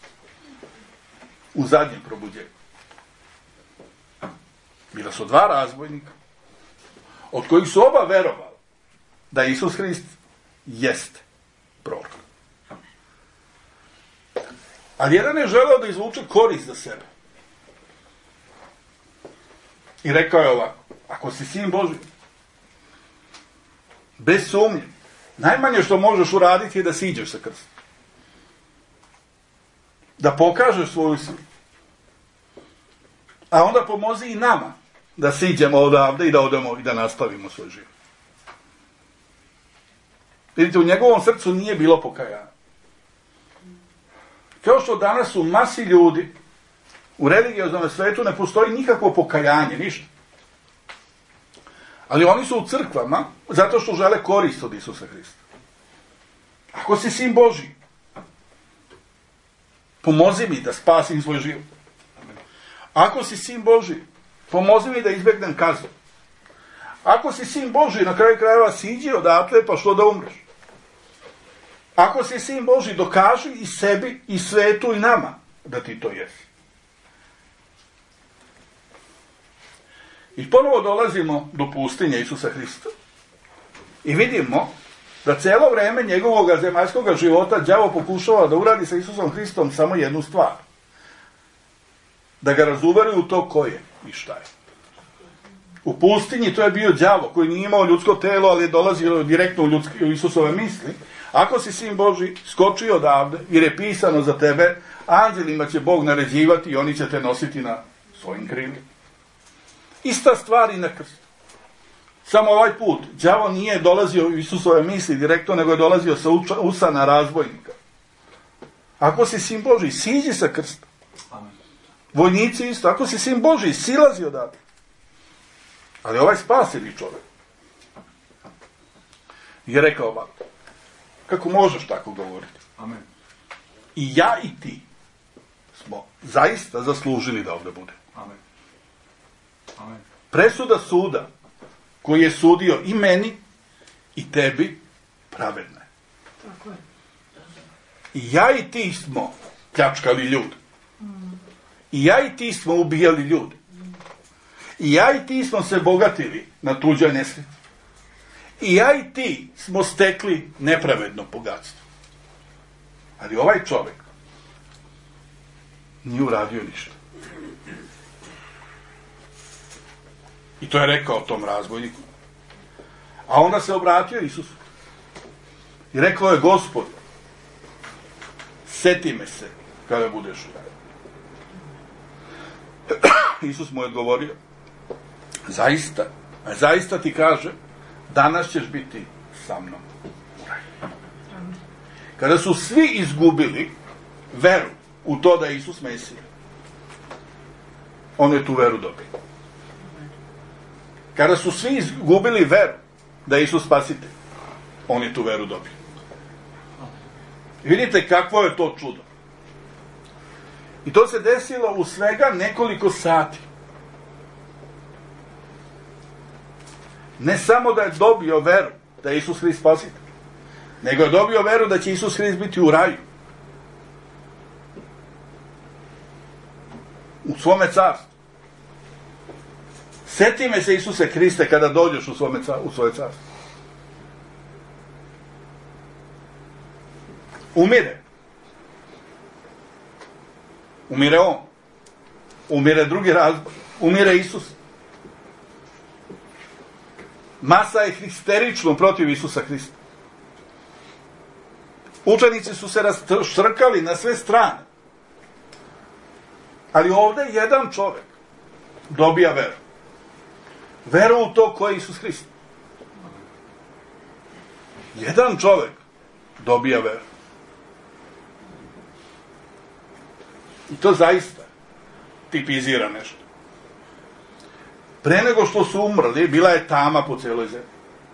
u zadnjem probuđenju. Bila su dva razbojnika, od kojih su oba verovali da Isus Hrist jeste prorok. Ali jedan je želeo da izvuče korist za sebe. I rekao je ovako, ako si sin Božji, bez sumnje, najmanje što možeš uraditi je da siđeš sa krsta. Da pokažeš svoju silu. A onda pomozi i nama da siđemo odavde i da odemo i da nastavimo svoj život. Vidite, u njegovom srcu nije bilo pokajanja. Kao što danas u masi ljudi u religioznom svetu ne postoji nikakvo pokajanje, ništa. Ali oni su u crkvama zato što žele korist od Isusa Hrista. Ako si sin Božji, pomozi mi da spasim svoj život. Ako si sin Božji, pomozi mi da izbjegnem kaznu. Ako si sin Božji, na kraju krajeva siđi odatle pa što da umreš. Ako si sin Božji, dokaži i sebi, i svetu, i nama da ti to jesi. I ponovo dolazimo do pustinje Isusa Hrista. I vidimo da cijelo vreme njegovog zemaljskog života đavo pokušava da uradi sa Isusom Hristom samo jednu stvar. Da ga razuveri u to ko je i šta je. U pustinji to je bio đavo koji nije imao ljudsko telo, ali je dolazilo direktno u, ljudske, u Isusove misli. Ako si sin Božji, skoči odavde, jer je pisano za tebe, anđelima će Bog naređivati i oni će te nositi na svojim krilima. Ista stvar i na krstu. Samo ovaj put, đavo nije dolazio u Isusove misli direktno, nego je dolazio sa usana razbojnika. Ako si sin Božji, siđi sa krsta. Vojnici isto, ako si sin Božji, silazi odatle. Ali ovaj spasili čovjek je rekao ovako, kako možeš tako govoriti? Amen. I ja i ti smo zaista zaslužili da ovdje bude. Amen. Amen. Presuda suda koji je sudio i meni i tebi pravedna je. Tako je. I ja i ti smo pljačkali ljude. I ja i ti smo ubijali ljude. I ja i ti smo se bogatili na tuđoj nesreći. I ja i ti smo stekli nepravedno bogatstvo. Ali ovaj čovjek nije uradio ništa. I to je rekao tom razbojniku. A onda se obratio Isusu. I rekao je, Gospod, seti me se kada budeš u raju. Isus mu je odgovorio, zaista, zaista ti kaže, danas ćeš biti sa mnom u raju. Kada su svi izgubili veru u to da je Isus Mesija, on je tu veru dobio. Kada su svi izgubili veru da je Isus spasitelj, on je tu veru dobio. Vidite kakvo je to čudo. I to se desilo u svega nekoliko sati. Ne samo da je dobio veru da je Isus Hrist spasitelj, nego je dobio veru da će Isus Hrist biti u raju. U svome carstvu. Sjeti me se, Isuse Hriste, kada dođeš u, svome, u svoje carstvo. Umire. Umire on. Umire drugi razboj. Umire Isus. Masa je histerično protiv Isusa Hrista. Učenici su se raštrkali na sve strane. Ali ovdje jedan čovjek dobija veru. Veru u to ko je Isus Hrist. Jedan čovjek dobija veru. I to zaista tipizira nešto. Pre nego što su umrli, bila je tama po cijeloj zemlji.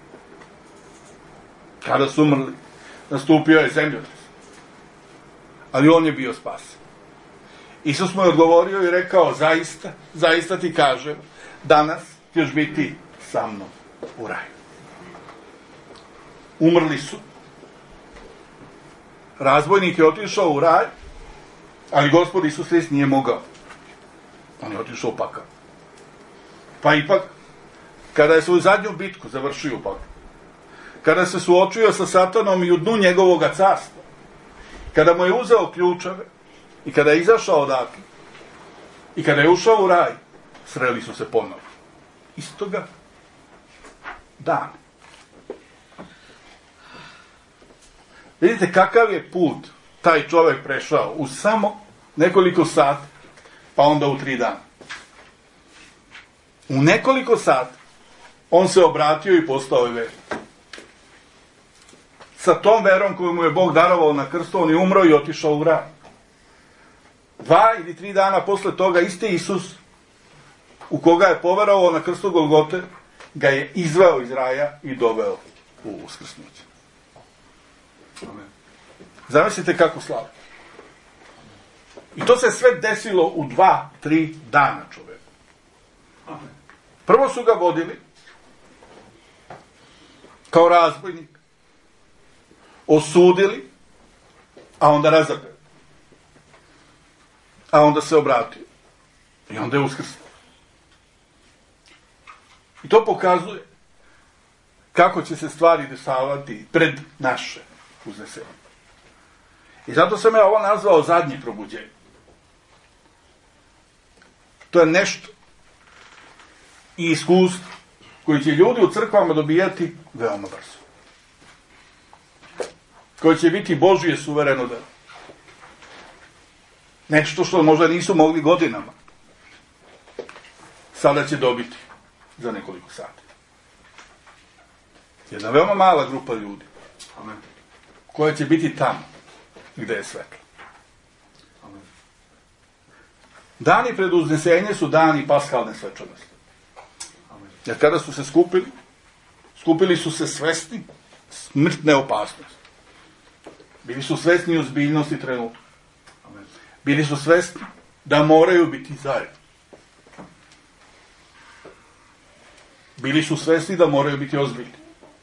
Kada su umrli, nastupio je zemljotres. Ali on je bio spasen. Isus mu je odgovorio i rekao, zaista, zaista ti kažem, danas ćeš biti sa mnom u raju. Umrli su. Razbojnik je otišao u raj, ali Gospod Isus Hrist nije mogao. On je otišao u pakao. Pa ipak, kada je svoju zadnju bitku završio u pakao, kada se suočio sa Satanom i u dnu njegovoga carstva, kada mu je uzeo ključeve i kada je izašao odatle i kada je ušao u raj, sreli su se ponovo. Istoga dana. Vidite kakav je put taj čovjek prešao u samo nekoliko sati, pa onda u tri dana. U nekoliko sati on se obratio i postao je vernik. Sa tom verom koju mu je Bog darovao na krstu, on je umro i otišao u raj. Dva ili tri dana posle toga isti Isus, u koga je poverovao na krstu Golgote, ga je izveo iz raja i doveo u uskrsnuće. Amen. Zamislite kako slavi. I to se sve desilo u dva, tri dana čovjek. Prvo su ga vodili kao razbojnik, osudili, a onda razapeli. A onda se obratio. I onda je uskrsnuo. I to pokazuje kako će se stvari dešavati pred naše uznesenje. I zato sam ja ovo nazvao zadnje probuđenje. To je nešto i iskustvo koji će ljudi u crkvama dobijati veoma brzo. Koji će biti Božje suvereno delo. Nešto što možda nisu mogli godinama. Sada će dobiti za nekoliko sati. Jedna veoma mala grupa ljudi. Amen. Koja će biti tamo gde je svetlo. Amen. Dani pred uznesenje su dani paskalne svečanosti. Amen. Jer kada su se skupili, skupili su se svesni smrtne opasnosti. Bili su svesni ozbiljnosti trenutka. Amen. Bili su svesni da moraju biti zajedno. Bili su svesni da moraju biti ozbiljni.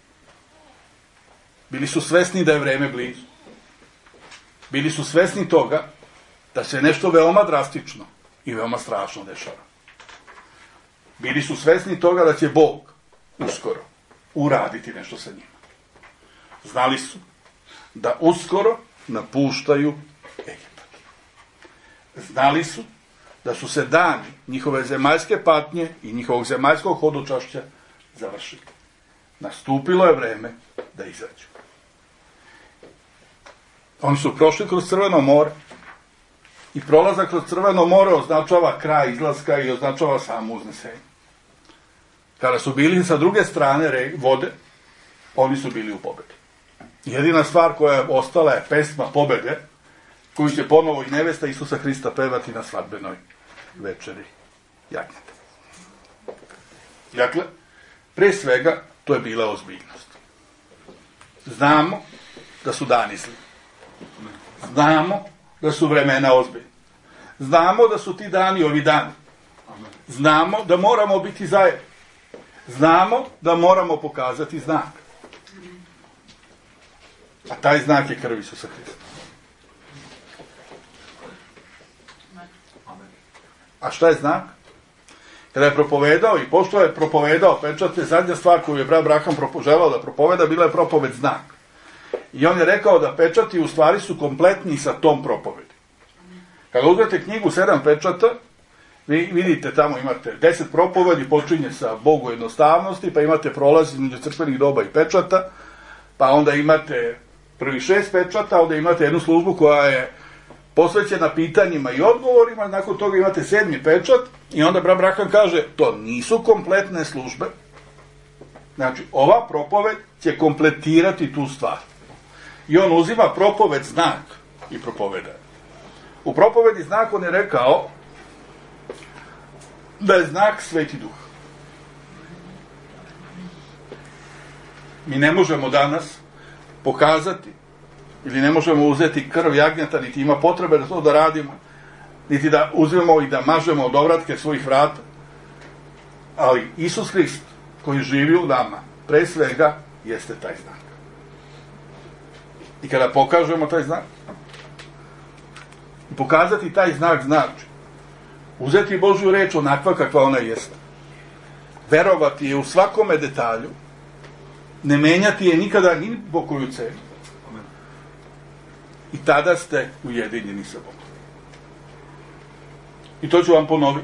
Bili su svesni da je vreme blizu. Bili su svesni toga da se nešto veoma drastično i veoma strašno dešava. Bili su svesni toga da će Bog uskoro uraditi nešto sa njima. Znali su da uskoro napuštaju Egipat. Znali su da su se dani njihove zemaljske patnje i njihovog zemaljskog hodočašća završili. Nastupilo je vreme da izađu. Oni su prošli kroz Crveno more i prolazak kroz Crveno more označava kraj izlaska i označava samo uznesenje. Kada su bili sa druge strane vode, oni su bili u pobedi. Jedina stvar koja je ostala je pesma pobede, koju će ponovo i nevesta Isusa Hrista pevati na svadbenoj večeri jagnjeta. Dakle, pre svega, to je bila ozbiljnost. Znamo da su dani zli. Znamo da su vremena ozbiljne. Znamo da su ti dani ovi dani. Znamo da moramo biti zajedni. Znamo da moramo pokazati znak. A taj znak je krv Isusa Hrista. A šta je znak? Kada je propovedao i pošto je propovedao pečate, zadnja stvar koju je brat Braham želao da propoveda, bila je propoved znak. I on je rekao da pečati u stvari su kompletni sa tom propovedi. Kada uzmete knjigu Sedam pečata, vi vidite tamo imate deset propovedi, počinje sa Bogu jednostavnosti, pa imate prolaz između crkvenih doba i pečata, pa onda imate prvi šest pečata, onda imate jednu službu koja je posvećena pitanjima i odgovorima, nakon toga imate sedmi pečat i onda brat Braham kaže, to nisu kompletne službe. Znači, ova propoved će kompletirati tu stvar. I on uzima propoved znak i propoveda. U propovedi znak on je rekao da je znak Sveti Duh. Mi ne možemo danas pokazati ili ne možemo uzeti krv jagnjeta, niti ima potrebe da to da radimo, niti da uzmemo i da mažemo od ovratke svojih vrata. Ali Isus Hrist, koji živi u nama, pre svega, jeste taj znak. I kada pokažemo taj znak, i pokazati taj znak znači uzeti Božju reč onakva kakva ona jeste. Verovati je u svakome detalju, ne menjati je nikada ni po koju cenu. I tada ste ujedinjeni sa Bogom. I to ću vam ponoviti.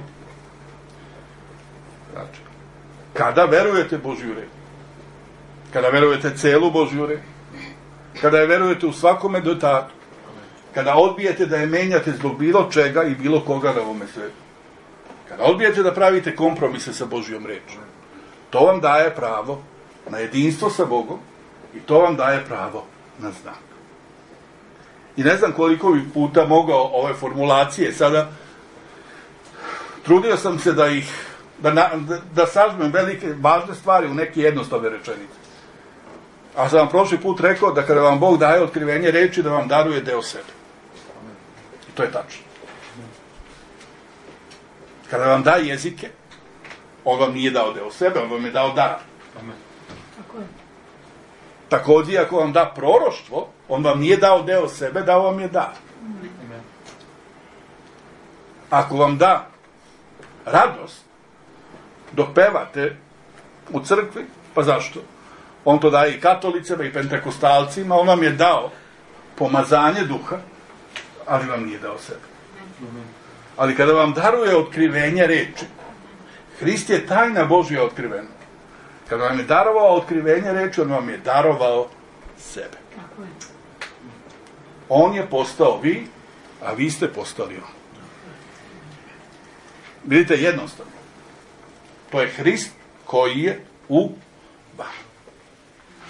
Znači, kada verujete Božju reč, kada verujete celu Božju reč, kada je verujete u svakome detalju, kada odbijete da je menjate zbog bilo čega i bilo koga na ovome svetu, kada odbijete da pravite kompromise sa Božjom rečom, to vam daje pravo na jedinstvo sa Bogom i to vam daje pravo na znak. I ne znam koliko bi puta mogao ove formulacije sada, trudio sam se da ih, da, na, da, da sažmem velike, važne stvari u neke jednostavne rečenice. A sam vam prošli put rekao da kada vam Bog daje otkrivenje reči, da vam daruje deo sebe. I to je tačno. Kada vam daje jezike, on vam nije dao deo sebe, on vam je dao dar. Tako je. Takođe, ako vam da proroštvo, on vam nije dao deo sebe, dao vam je dar. Ako vam da radost, dok pevate u crkvi, pa zašto? On to daje i katolicima i pentekostalcima, on vam je dao pomazanje duha, ali vam nije dao sebe. Ali kada vam daruje otkrivenje reči, Hrist je tajna Božja otkrivena. Kada vam je darovao otkrivenje reči, on vam je darovao sebe. On je postao vi, a vi ste postali on. Vidite, jednostavno. To je Hrist koji je u vama.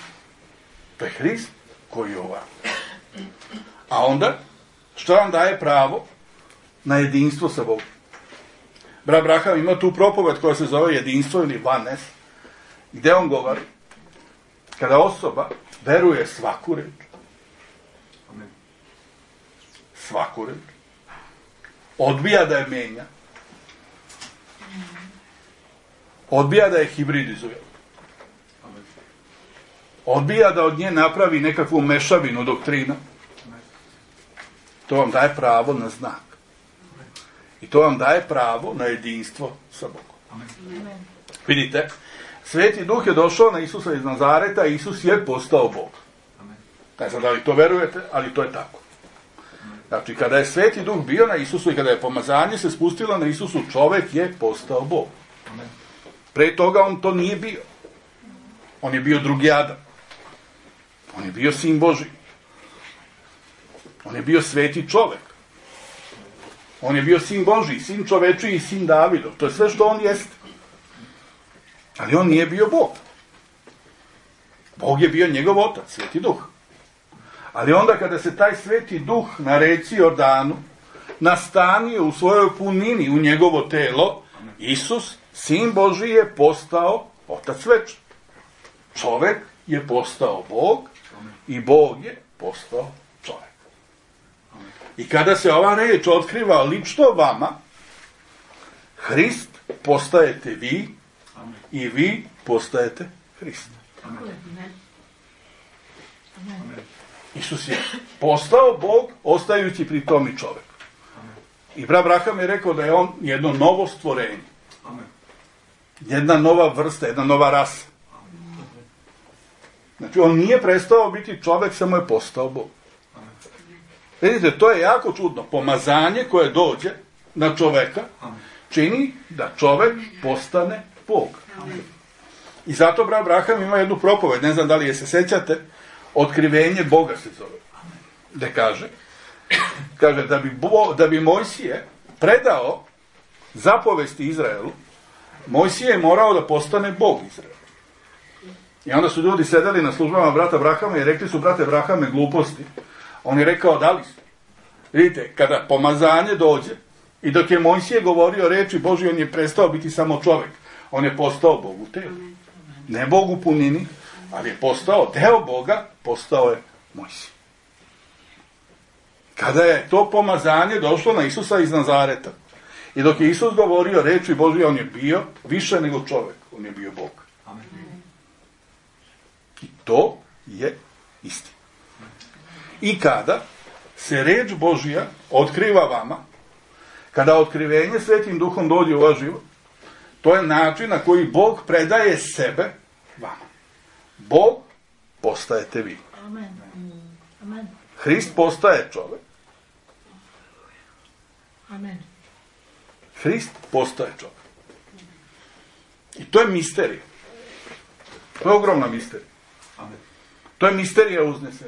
To je Hrist koji je ovako. A onda, što vam daje pravo na jedinstvo sa Bogom? Brat Braham ima tu propoved koja se zove jedinstvo ili vanes, gdje on govori, kada osoba veruje svaku reč, svaku reč, odbija da je menja, odbija da je hibridizuje, odbija da od nje napravi nekakvu mešavinu doktrina, to vam daje pravo na znak. I to vam daje pravo na jedinstvo sa Bogom. Amen. Vidite, Sveti Duh je došao na Isusa iz Nazareta i Isus je postao Bog. Amen. Ne znam da li to verujete, ali to je tako. Amen. Znači, kada je Sveti Duh bio na Isusu i kada je pomazanje se spustilo na Isusu, čovjek je postao Bog. Amen. Pre toga on to nije bio. On je bio drugi Adam. On je bio sin Božji. On je bio sveti čovjek. On je bio sin Božji, sin čovečiji i sin Davidov. To je sve što on jeste. Ali on nije bio Bog. Bog je bio njegov otac, Sveti Duh. Ali onda kada se taj Sveti Duh na reci Jordanu nastanio u svojoj punini u njegovo telo, Isus, sin Božji, je postao otac večni. Čovjek je postao Bog i Bog je postao čovjek. I kada se ova reč otkriva lično vama, Hrist postajete vi i vi postajete Hrist. Isus je postao Bog, ostajući pri tom i čovjek. I brat Braham je rekao da je on jedno novo stvorenje. Jedna nova vrsta, jedna nova rasa. Znači, on nije prestao biti čovjek, samo je postao Bog. Vidite, to je jako čudno. Pomazanje koje dođe na čovjeka čini da čovjek postane Bog. I zato brat Braham ima jednu propoved, ne znam da li je se sećate, Otkrivenje Boga se zove. Gde kaže, kaže da bi, Bo, da bi Mojsije predao zapovesti Izraelu, Mojsije je morao da postane Bog Izraelu. I onda su ljudi sedeli na službama brata Brahama i rekli su, brate Brahame, gluposti. On je rekao, da li su? Vidite, kada pomazanje dođe i dok je Mojsije govorio reči Božje, on je prestao biti samo čovjek. On je postao Bog u telu. Ne Bog u punini, ali je postao deo Boga, postao je Mojsije. Kada je to pomazanje došlo na Isusa iz Nazareta i dok je Isus govorio reči Božje, on je bio više nego čovjek. On je bio Bog. Amen. I to je istina. I kada se reč Božja otkriva vama, kada otkrivenje Svetim Duhom dođe u vaš život, to je način na koji Bog predaje sebe vama. Bog postajete vi. Amen. Amen. Hrist postaje čovjek. Amen. Hrist postaje čovjek. I to je misterija. To je ogromna misterija. Amen. To je misterija uznesenja.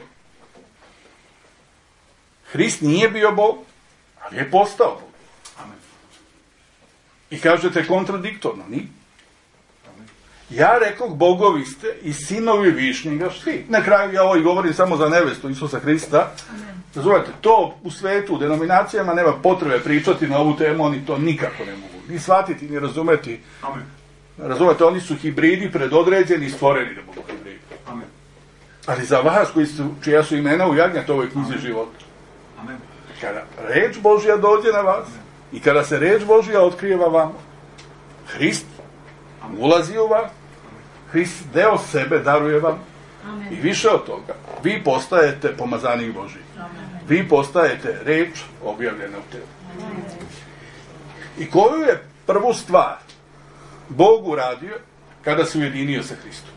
Hrist nije bio Bog, ali je postao Bog. Amen. I kažete kontradiktorno, ni? Ja rekoh, bogovi ste i sinovi višnjega svi. Na kraju ja ovo i govorim samo za nevestu Isusa Hrista. Razumete, to u svetu, u denominacijama nema potrebe pričati na ovu temu, oni to nikako ne mogu ni shvatiti, ni razumeti. Amen. Razumete, oni su hibridi predodređeni i stvoreni da budu hibridi. Amen. Ali za vas koji su, čija su imena u Jagnjatovoj knjizi života, amen, kada reč Božja dođe na vas, amen, i kada se reč Božja otkrijeva vama, Hrist ulazi u vas, Hrist deo sebe daruje vam. Amen. I više od toga, vi postajete pomazanik Božji. Amen. Vi postajete reč objavljena u tebi. Amen. I koju je prvu stvar Bog uradio kada se ujedinio sa Hristom?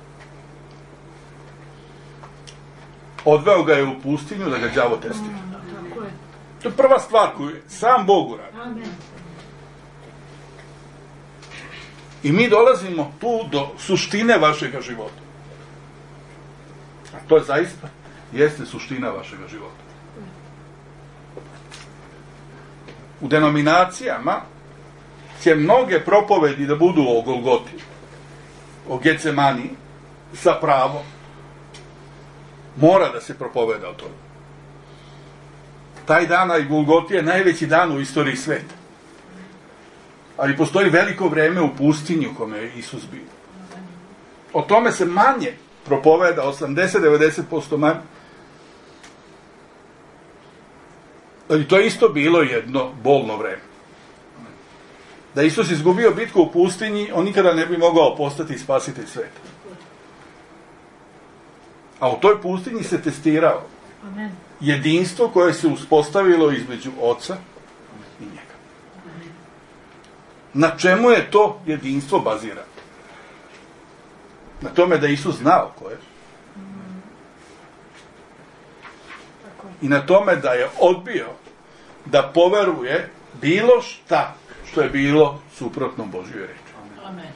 Odveo ga je u pustinju da ga đavo testira. To je prva stvar koju je sam Bog uradio. Amen. I mi dolazimo tu do suštine vašega života. A to je zaista, jeste suština vašega života. U denominacijama će mnoge propovedi da budu o Golgoti, o Gecemaniji, sa pravom. Mora da se propoveda o tome. Taj dan na Golgoti je najveći dan u istoriji sveta. Ali postoji veliko vreme u pustinji u kome je Isus bio. O tome se manje propoveda, osamdeset do devedeset posto manje. Ali to je isto bilo jedno bolno vreme. Da Isus izgubio bitku u pustinji, on nikada ne bi mogao postati spasitelj sveta. A u toj pustinji se testirao Amen. jedinstvo koje se uspostavilo između Oca i njega. Na čemu je to jedinstvo bazirano? Na tome da je Isus znao ko je. I na tome da je odbio da poveruje bilo šta što je bilo suprotno Božjoj reči. Amen.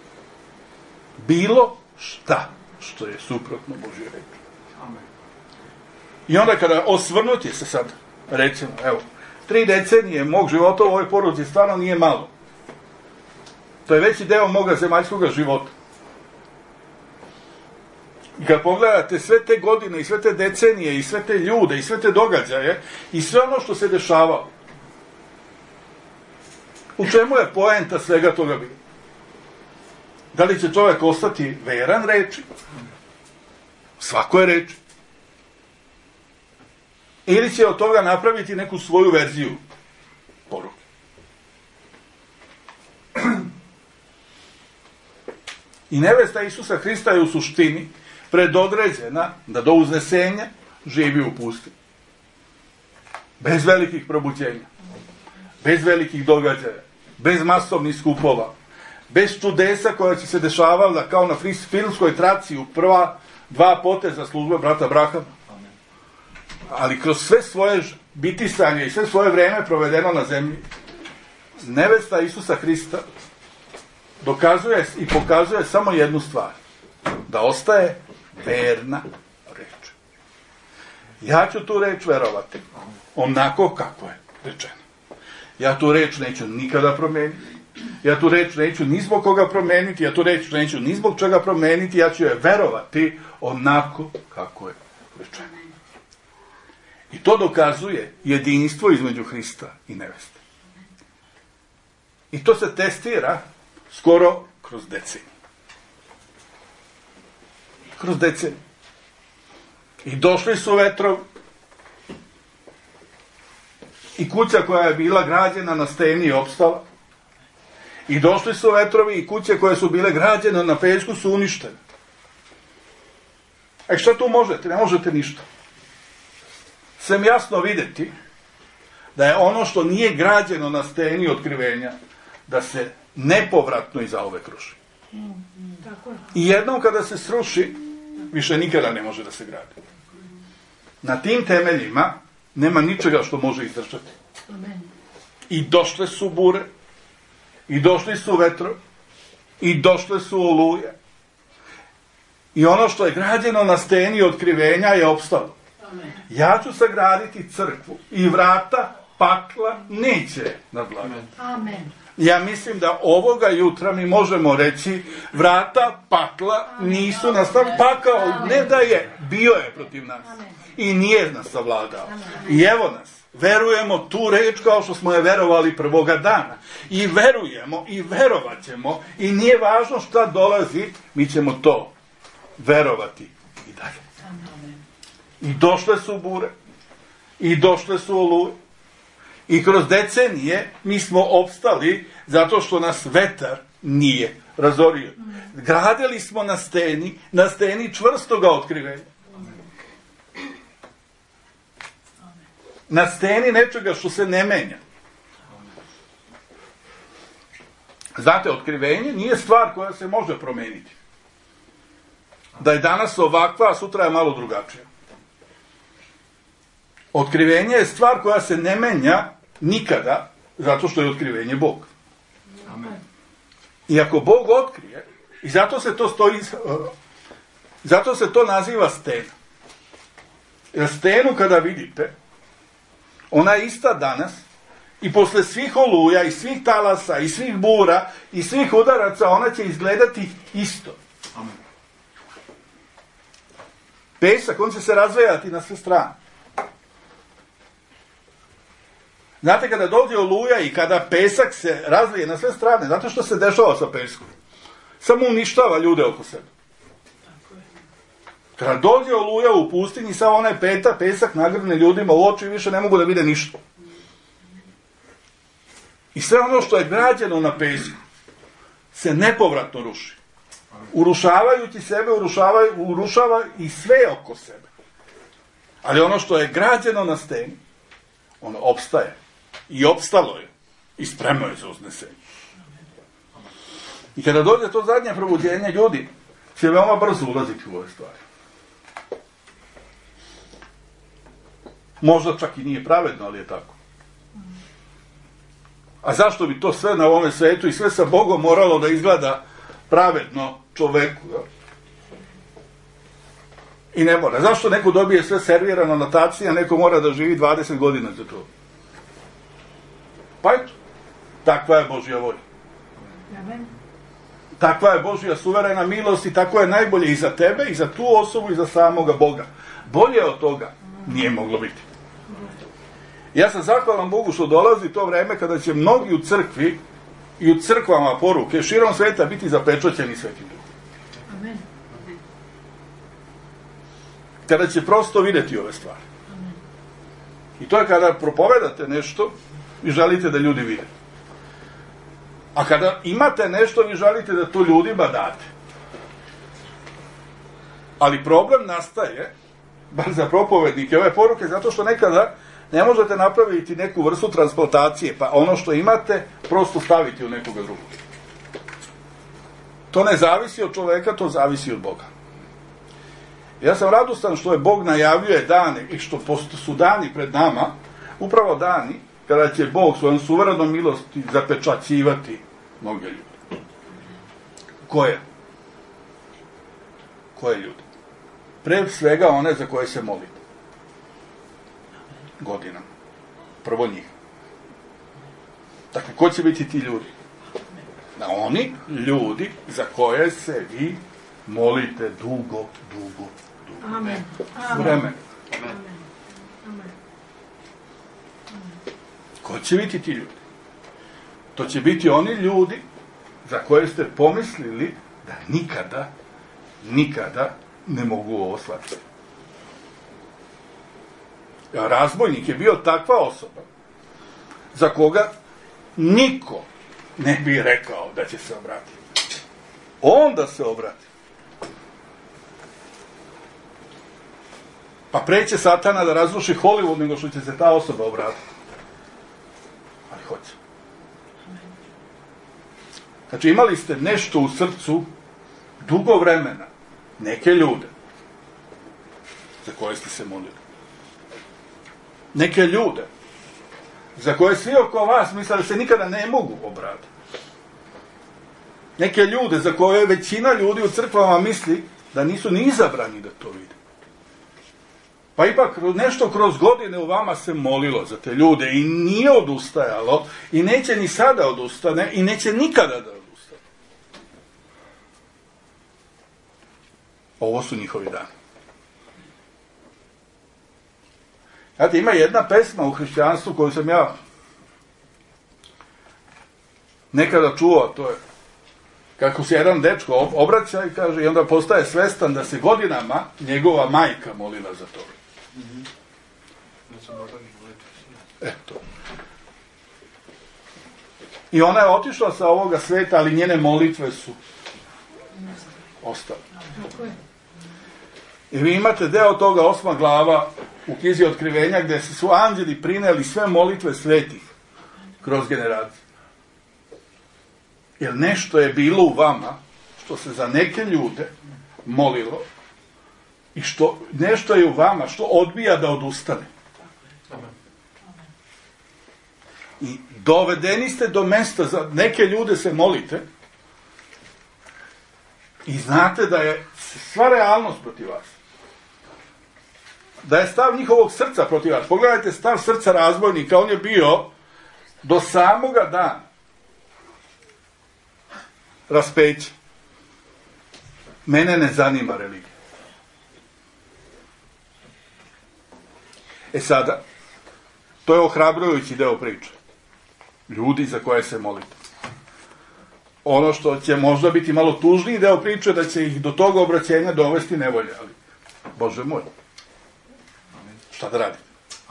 Bilo šta što je suprotno Božjoj reči. Amen. I onda kada osvrnuti se sad, recimo, evo, tri decenije mog života u ovoj porodici stvarno nije malo. To je veći deo moga zemaljskog života. I kad pogledate sve te godine i sve te decenije i sve te ljude i sve te događaje i sve ono što se dešavalo, u čemu je poenta svega toga bilo? Da li će čovjek ostati veran reči? Svakoj reči. Ili će od toga napraviti neku svoju verziju poruke? I nevesta Isusa Hrista je u suštini predodređena da do uznesenja živi u pustinji. Bez velikih probuđenja, bez velikih događaja, bez masovnih skupova, bez čudesa koja će se dešavala kao na filmskoj traci u prva dva poteza službe brata Brahama. Ali kroz sve svoje bitisanje i sve svoje vreme provedeno na zemlji, nevesta Isusa Hrista dokazuje i pokazuje samo jednu stvar. Da ostaje verna reč. Ja ću tu reč verovati onako kako je rečeno. Ja tu reč neću nikada promeniti. Ja tu reč neću ni zbog koga promeniti. Ja tu reč neću ni zbog čega promeniti. Ja ću je verovati onako kako je rečeno. I to dokazuje jedinstvo između Hrista i neveste. I to se testira skoro kroz deceniju. Kroz deceniju. I došli su vetrovi. I kuća koja je bila građena na steni je opstala. I došli su vetrovi i kuće koje su bile građene na pećku su uništene. E šta tu možete? Ne možete ništa. Sem jasno vidjeti da je ono što nije građeno na steni otkrivenja, da se nepovratno i zauvek ruši. I jednom kada se sruši, više nikada ne može da se gradi. Na tim temeljima nema ničega što može izdržati. I došle su bure, i došli su vetro, i došle su oluje. I ono što je građeno na steni otkrivenja je opstalo. Ja ću sagraditi crkvu i vrata pakla neće nadvladati. Amen. Ja mislim da ovoga jutra mi možemo reći vrata pakla nisu nastavili. Pakao ne da je, bio je protiv nas. I nije nas savladao. I evo nas. Verujemo tu reč kao što smo je verovali prvoga dana. I verujemo i verovat ćemo. I nije važno šta dolazi, mi ćemo to verovati i dalje. I došle su bure. I došle su oluje. I kroz decenije mi smo opstali zato što nas vetar nije razorio. Gradili smo na steni, na steni čvrstoga otkrivenja. Na steni nečega što se ne menja. Znate, otkrivenje nije stvar koja se može promeniti. Da je danas ovakva, a sutra je malo drugačija. Otkrivenje je stvar koja se ne menja nikada, zato što je otkrivenje Bog. Amen. I ako Bog otkrije, i zato se to stoji, zato se to naziva stena. Jer stenu kada vidite, ona je ista danas, i posle svih oluja, i svih talasa, i svih bura, i svih udaraca, ona će izgledati isto. Amen. Pesak, on će se razvejati na sve strane. Znate, kada dođe oluja i kada pesak se razlije na sve strane, znate što se dešava sa peskom? Samo uništava ljude oko sebe. Kada dođe oluja u pustinji, samo onaj peta, pesak nagrne ljudima u oči i više ne mogu da vide ništa. I sve ono što je građeno na pesku se nepovratno ruši. Urušavajući sebe, urušava i sve oko sebe. Ali ono što je građeno na steni, ono opstaje. I opstalo je. I spremno je za uznesenje. I kada dođe to zadnje probuđenje, ljudi će veoma brzo ulaziti u ove stvari. Možda čak i nije pravedno, ali je tako. A zašto bi to sve na ovome svetu i sve sa Bogom moralo da izgleda pravedno čoveku? Ja? I ne mora. Zašto neko dobije sve servirano na taciji, a neko mora da živi dvadeset godina za to? Pa eto, takva je Božja volja. Amen. Takva je Božja suverena milost i tako je najbolje i za tebe, i za tu osobu, i za samoga Boga. Bolje od toga nije moglo biti. Ja sam zahvalan Bogu što dolazi to vreme kada će mnogi u crkvi i u crkvama poruke širom sveta biti zapečaćeni svetim Duhom. Amen. Kada će prosto vidjeti ove stvari. Amen. I to je kada propovedate nešto i želite da ljudi vide. A kada imate nešto, vi želite da to ljudima date. Ali problem nastaje, bar za propovednike ove poruke, zato što nekada ne možete napraviti neku vrstu transplantacije, pa ono što imate, prosto staviti u nekoga drugog. To ne zavisi od čoveka, to zavisi od Boga. Ja sam radostan što je Bog najavljuje dane i što su dani pred nama, upravo dani kada će Bog svojom suverenom milosti zapečaćivati mnoge ljude. Koje? Koje ljude? Pre svega one za koje se molite. Godinama. Prvo njih. Dakle, ko će biti ti ljudi? Da oni ljudi za koje se vi molite dugo, dugo, dugo. Amen. Vreme. Amen. Amen. Ko će biti ti ljudi? To će biti oni ljudi za koje ste pomislili da nikada, nikada ne mogu ovo shvatiti. Razbojnik je bio takva osoba za koga niko ne bi rekao da će se obratiti. On da se obrati. Pa preće Satana da razruši Hollywood nego što će se ta osoba obratiti. Ali hoće. Znači imali ste nešto u srcu dugo vremena, neke ljude za koje ste se molili. Neke ljude za koje svi oko vas misle da se nikada ne mogu obratiti. Neke ljude za koje većina ljudi u crkvama misli da nisu ni izabrani da to vide. Pa ipak nešto kroz godine u vama se molilo za te ljude i nije odustajalo i neće ni sada odustane i neće nikada da odustane. Ovo su njihovi dani. Znate, ima jedna pesma u hrišćanstvu koju sam ja nekada čuo, to je kako se jedan dečko obraća i kaže, i onda postaje svestan da se godinama njegova majka molila za to. Mhm. Eto. I ona je otišla sa ovoga sveta, ali njene molitve su ostale. Tako je. I vi imate deo toga, osma glava u knjizi Otkrivenja, gde su anđeli prineli sve molitve svetih kroz generacije. Jer nešto je bilo u vama što se za neke ljude molilo i što nešto je u vama što odbija da odustane. I dovedeni ste do mesta, za neke ljude se molite i znate da je sva realnost protiv vas. Da je stav njihovog srca protiv vas. Pogledajte stav srca razbojnika, on je bio do samoga dana raspeća. Mene ne zanima religija. E sada, to je ohrabrujući deo priče. Ljudi za koje se molite. Ono što će možda biti malo tužniji deo priče, da će ih do toga obraćenja dovesti nevolje, ali Bože moj, šta da radi?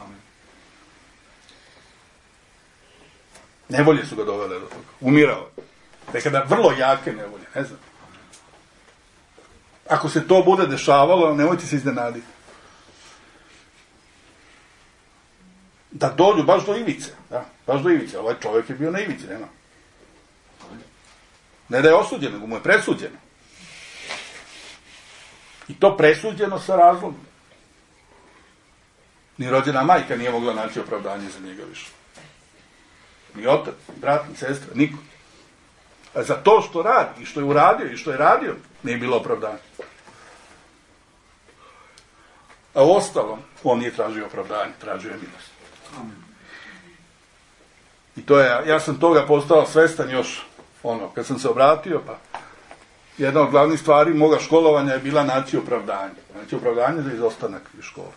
Nevolje su ga dovele do toga. Umirao je. Nekada vrlo jake nevolje, ne znam. Ako se to bude dešavalo, nemojte se iznenaditi. Da dođu baš do ivice. Da, baš do ivice. Ovaj čovjek je bio na ivici, nema. Ne da je osuđen, nego mu je presuđeno. I to presuđeno sa razlogom. Ni rođena majka nije mogla naći opravdanje za njega više. Ni otac, ni brat, ni sestra, niko. A za to što radi, i što je uradio, i što je radio, nije bilo opravdanje. A u ostalom, on nije tražio opravdanje, tražio je milost. I to je, ja sam toga postao svestan još, ono, kad sam se obratio, pa jedna od glavnih stvari moga školovanja je bila naći opravdanje. Naći opravdanje za izostanak iz škole.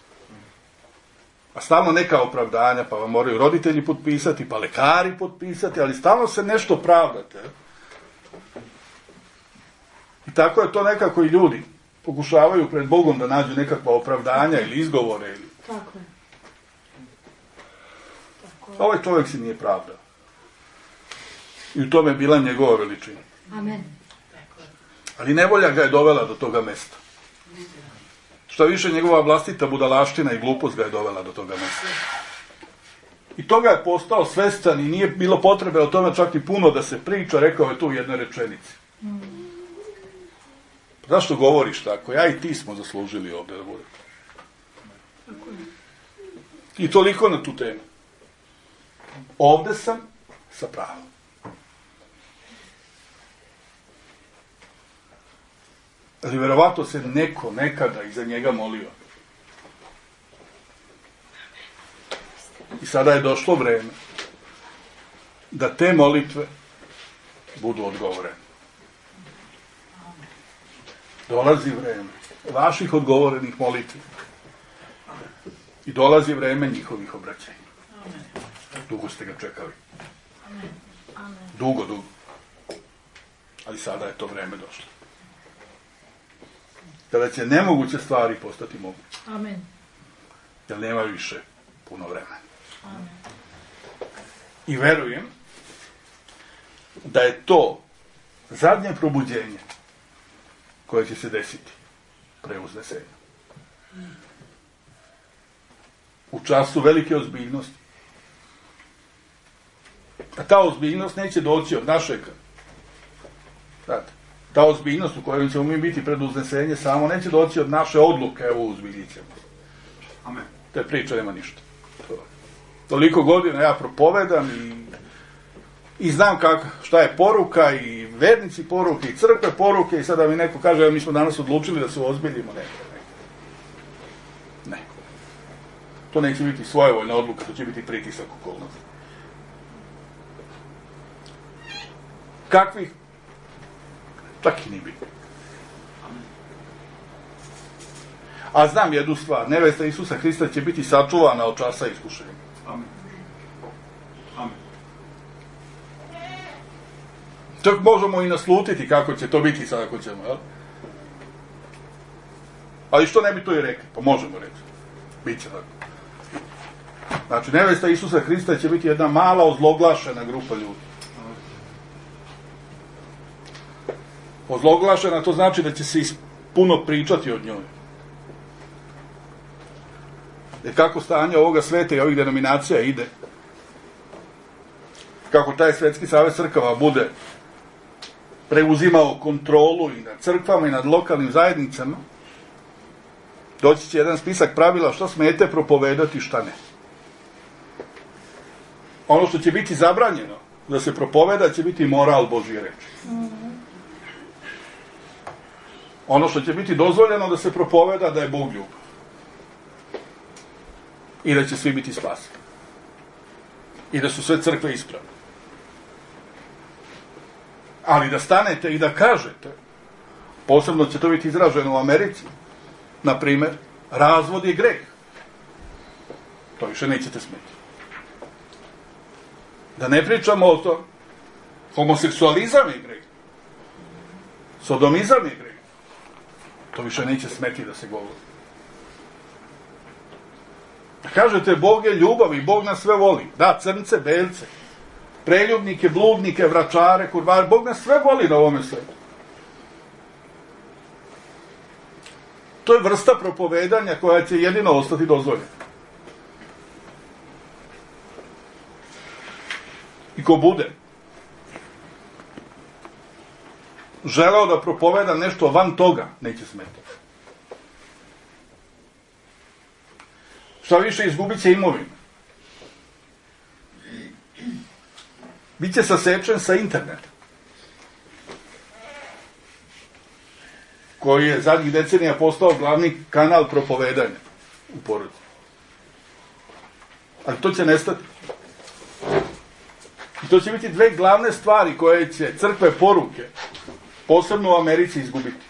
A stalno neka opravdanja, pa vam moraju roditelji potpisati, pa lekari potpisati, ali stalno se nešto pravdate. I tako je to nekako i ljudi pokušavaju pred Bogom da nađu nekakva opravdanja ili izgovore. Ili... Tako je. Tako je. Ovaj čovjek se nije pravdao. I u tome je bila njegova veličina. Amen. Ali nevolja ga je dovela do toga mesta. Što više, njegova vlastita budalaština i glupost ga je dovela do toga mesta. I toga je postao svestan i nije bilo potrebe o tome čak i puno da se priča, rekao je tu u jednoj rečenici. Mm. Zašto govoriš tako? Ja i ti smo zaslužili ovdje da bude. I toliko na tu temu. Ovdje sam sa pravom. Ali verovatno se neko nekada iza njega molio. I sada je došlo vreme da te molitve budu odgovorene. Dolazi vreme vaših odgovorenih molitvi. I dolazi vreme njihovih obraćanja. Dugo ste ga čekali. Dugo, dugo. Ali sada je to vreme došlo. Kada će nemoguće stvari postati moguće. Amen. Jer nema više puno vremena. Amen. I verujem da je to zadnje probuđenje koje će se desiti pre uznesenja. U času velike ozbiljnosti. A ta ozbiljnost neće doći od našeg. Znate, ta ozbiljnost u kojoj ćemo mi biti pred uznesenje samo neće doći od naše odluke, evo uzbiljit ćemo. Amen. Te priče nema ništa. Toliko godina ja propovedam i, i znam kak, šta je poruka i vernici poruke i crkve poruke i sada mi neko kaže, evo mi smo danas odlučili da se ozbiljimo. Ne, ne. Ne. To neće biti svojevoljna odluka, to će biti pritisak okolnosti. Kakvih? Čak i nije bitno. A znam jednu stvar, nevesta Isusa Hrista će biti sačuvana od časa iskušenja. Amen. Amen. Čak možemo i naslutiti kako će to biti sad ako ćemo, jel? Ali što ne bi to i rekli? Pa možemo reći. Biće tako. Znači, nevesta Isusa Hrista će biti jedna mala ozloglašena grupa ljudi. Ozloglašena, to znači da će se puno pričati od njoj. Jer kako stanje ovoga sveta i ovih denominacija ide, kako taj Svetski savez crkava bude preuzimao kontrolu i nad crkvama i nad lokalnim zajednicama, doći će jedan spisak pravila što smete propovedati, šta ne. Ono što će biti zabranjeno da se propoveda će biti moral Božje reči. Ono što će biti dozvoljeno da se propoveda da je Bog ljubav. I da će svi biti spaseni. I da su sve crkve ispravne. Ali da stanete i da kažete, posebno će to biti izraženo u Americi, na primjer, razvod je greh. To više nećete smeti. Da ne pričamo o to. Homoseksualizam je greh. Sodomizam je greh. To više neće smeti da se govori. Kažete, Bog je ljubav i Bog nas sve voli. Da, crnce, belce, preljubnike, bludnike, vračare, kurvare. Bog nas sve voli na ovome svetu. To je vrsta propovedanja koja će jedino ostati dozvoljena. I ko bude želeo da propoveda nešto van toga, neće smeti. Šta više, izgubit će imovinu. Biće sasečen sa interneta, koji je zadnjih decenija postao glavni kanal propovedanja u porodici. Ali to će nestati. I to će biti dve glavne stvari koje će crkve poruke, posebno u Americi, izgubiti.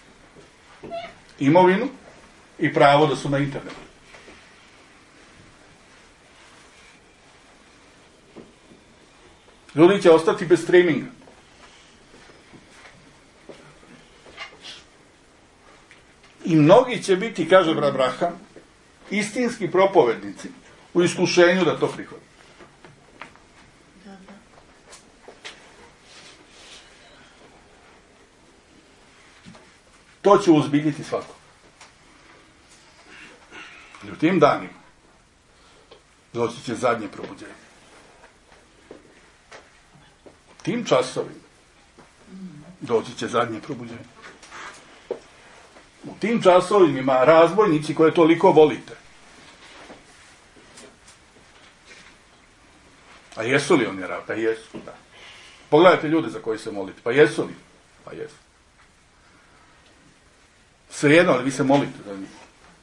Imovinu i pravo da su na internetu. Ljudi će ostati bez streaminga. I mnogi će biti, kaže brat Braham, istinski propovednici u iskušenju da to prihvate. To će uzbiljiti svako. I u tim danima doći će zadnje probuđenje. Tim časovima doći će zadnje probuđenje. U tim časovima razbojnici koje toliko volite. A jesu li oni rabi? Pa jesu, da. Pogledajte ljude za koji se molite. Pa jesu li? Pa jesu. Svejedno, ali vi se molite za njih.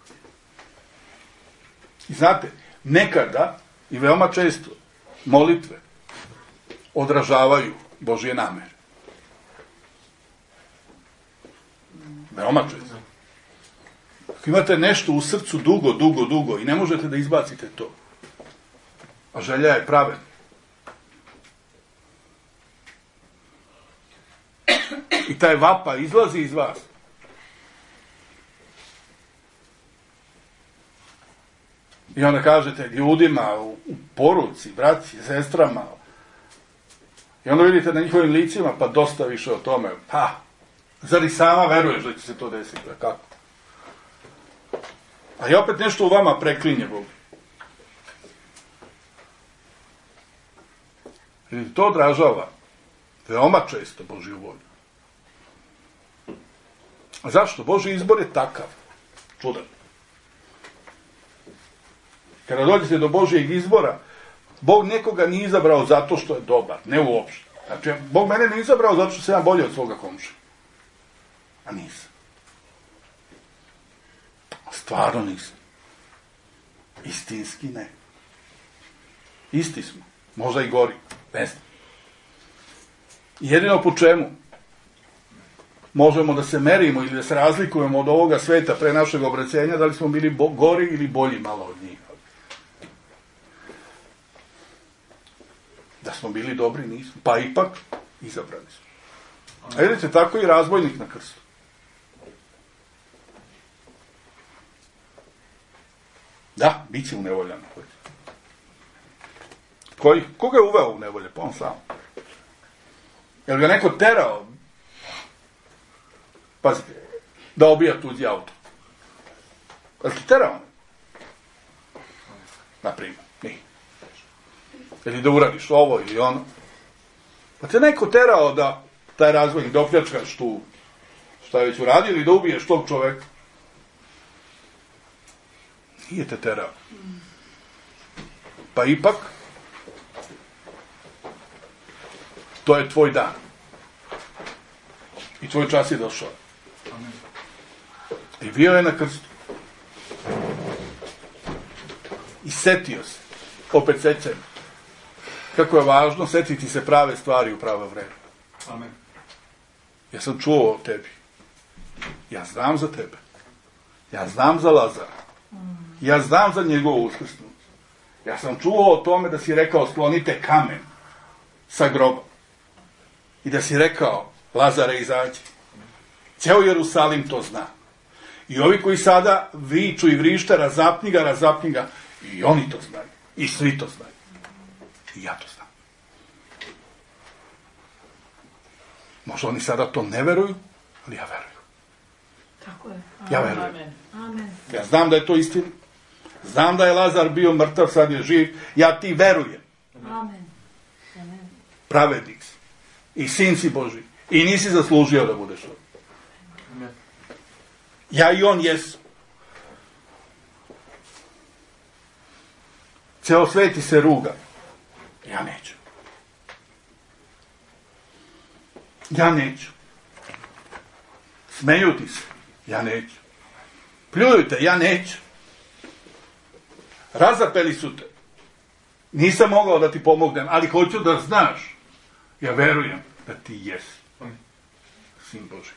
I znate, nekada i veoma često molitve odražavaju Božje namere. Veoma često. Ako imate nešto u srcu dugo, dugo, dugo i ne možete da izbacite to, a želja je pravedna, i taj vapa izlazi iz vas, i onda kažete ljudima u, u poruci, braći, sestrama, i onda vidite na njihovim licima, pa dosta više o tome, pa, zar i sama veruješ da će se to desiti, kako? A i opet nešto u vama preklinje Bog. I to odražava veoma često Božju volju. A zašto? Božji izbor je takav, čudan. Kada dođete do Božjeg izbora, Bog nekoga nije izabrao zato što je dobar, ne uopšte. Znači, Bog mene nije izabrao zato što sam ja bolji od svoga komšija. A nisam. Stvarno nisam. Istinski ne. Isti smo. Možda i gori. Ne znam. Jedino po čemu možemo da se merimo ili da se razlikujemo od ovoga sveta pre našeg obraćenja, da li smo bili bo- gori ili bolji malo od njih. Da smo bili dobri, nismo. Pa ipak, izabrani smo. A vidite, tako i razbojnik na krstu. Da, bit će u nevoljama. Koji, koga je uveo u nevolje? Pa on sam. Jel ga neko terao? Pazite, da obija tuđi auto. Jel ti terao? Naprimjer, nije. Ili da uradiš ovo ili ono. Pa te neko terao da taj razvojnik, da opljačkaš tu šta je već uradio ili da ubiješ tog čoveka. Nije te terao. Pa ipak, to je tvoj dan. I tvoj čas je došao. I bio je na krstu. I setio se. Opet sećanje. Kako je važno setiti se prave stvari u pravo vreme. Amen. Ja sam čuo o tebi. Ja znam za tebe. Ja znam za Lazara. Ja znam za njegovu uskrsnuću. Ja sam čuo o tome da si rekao sklonite kamen sa groba. I da si rekao Lazare izađi. Ceo Jerusalim to zna. I ovi koji sada viču i vrište razapni ga, razapni ga, i oni to znaju. I svi to znaju. I ja to znam. Možda oni sada to ne veruju, ali ja veruju. Tako je. Ja verujem. Amen. Ja znam da je to istina. Znam da je Lazar bio mrtav, sad je živ. Ja ti verujem. Amen. Amen. Pravednik si. I sin si Boži. I nisi zaslužio da budeš ovdje. Ja i on jesu. Ceo sveti se ruga. Ja neću. Ja neću. Smeju ti se. Ja neću. Pljuju te. Ja neću. Razapeli su te. Nisam mogao da ti pomognem, ali hoću da znaš. Ja verujem da ti jesi. Sin Boži.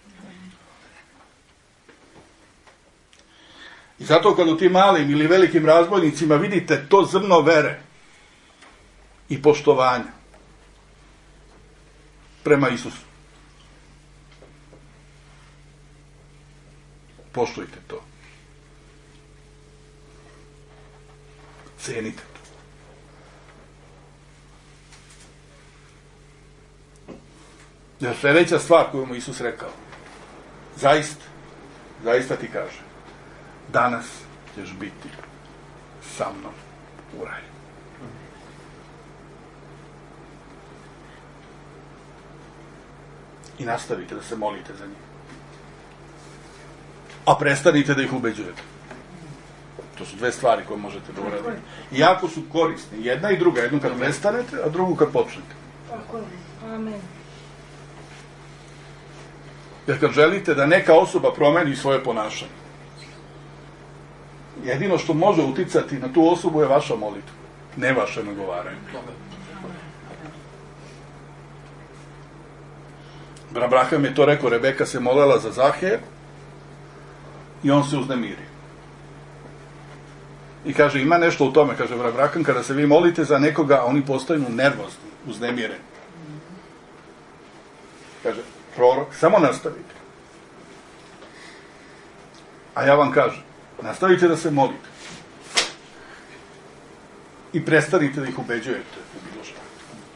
I zato kad u tim malim ili velikim razbojnicima vidite to zrno vere i poštovanja prema Isusu. Poštujte to. Cenite to. Jer sljedeća stvar koju mu Isus rekao, zaista, zaista ti kaže, danas ćeš biti sa mnom u raju. I nastavite da se molite za njih. A prestanite da ih ubeđujete. To su dve stvari koje možete da uradite. I jako su korisni. Jedna i druga. Jednu kad prestanete, a drugu kad počnete. Tako je. Amen. Jer kad želite da neka osoba promeni svoje ponašanje, jedino što može uticati na tu osobu je vaša molitva, ne vaše nagovaranje. Abraham je to rekao, Rebeka se molila za Zaheja i on se uznemirio. I kaže, ima nešto u tome, kaže Abraham, kada se vi molite za nekoga, oni postanu nervozni, uznemireni. Kaže, prorok, samo nastavite. A ja vam kažem, nastavite da se molite. I prestanite da ih ubeđujete u bilo šta.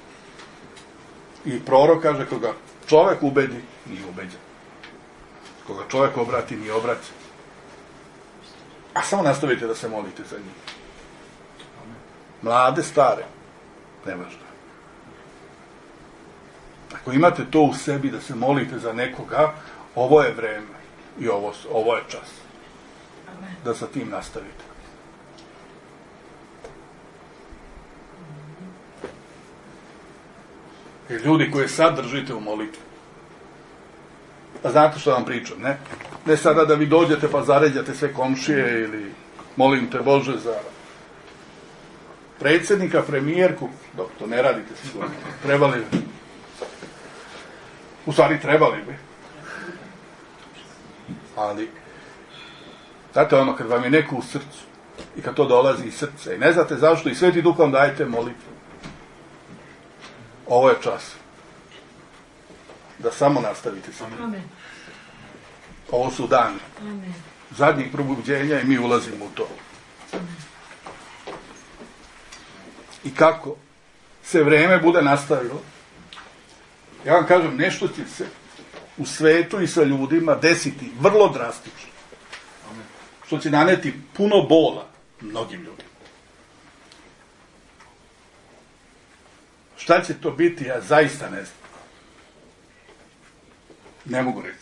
I prorok kaže, koga čovek ubedi, nije ubeđen. Koga čovek obrati, nije obraćen. A samo nastavite da se molite za njih. Mlade, stare, nevažno. Ako imate to u sebi da se molite za nekoga, ovo je vreme i ovo, ovo je čas. Da sa tim nastavite. I ljudi koje sad držite u molitvi, pa znate što vam pričam, ne? Ne sada da vi dođete pa zaređate sve komšije ili molim te Bože za predsjednika, premijerku, dok to ne radite sigurno, trebali bi. U stvari trebali bi. Ali znate ono, kad vam je neko u srcu i kad to dolazi iz srca i ne znate zašto i Sveti Duh vam dajete molitvu. Ovo je čas da samo nastavite sa njim. Amen. Ovo su dani Amen. zadnjih probuđenja i mi ulazimo u to. I kako se vreme bude nastavilo, ja vam kažem, nešto će se u svetu i sa ljudima desiti vrlo drastično. Što će naneti puno bola mnogim ljudima. Šta će to biti, ja zaista ne znam. Ne mogu reći.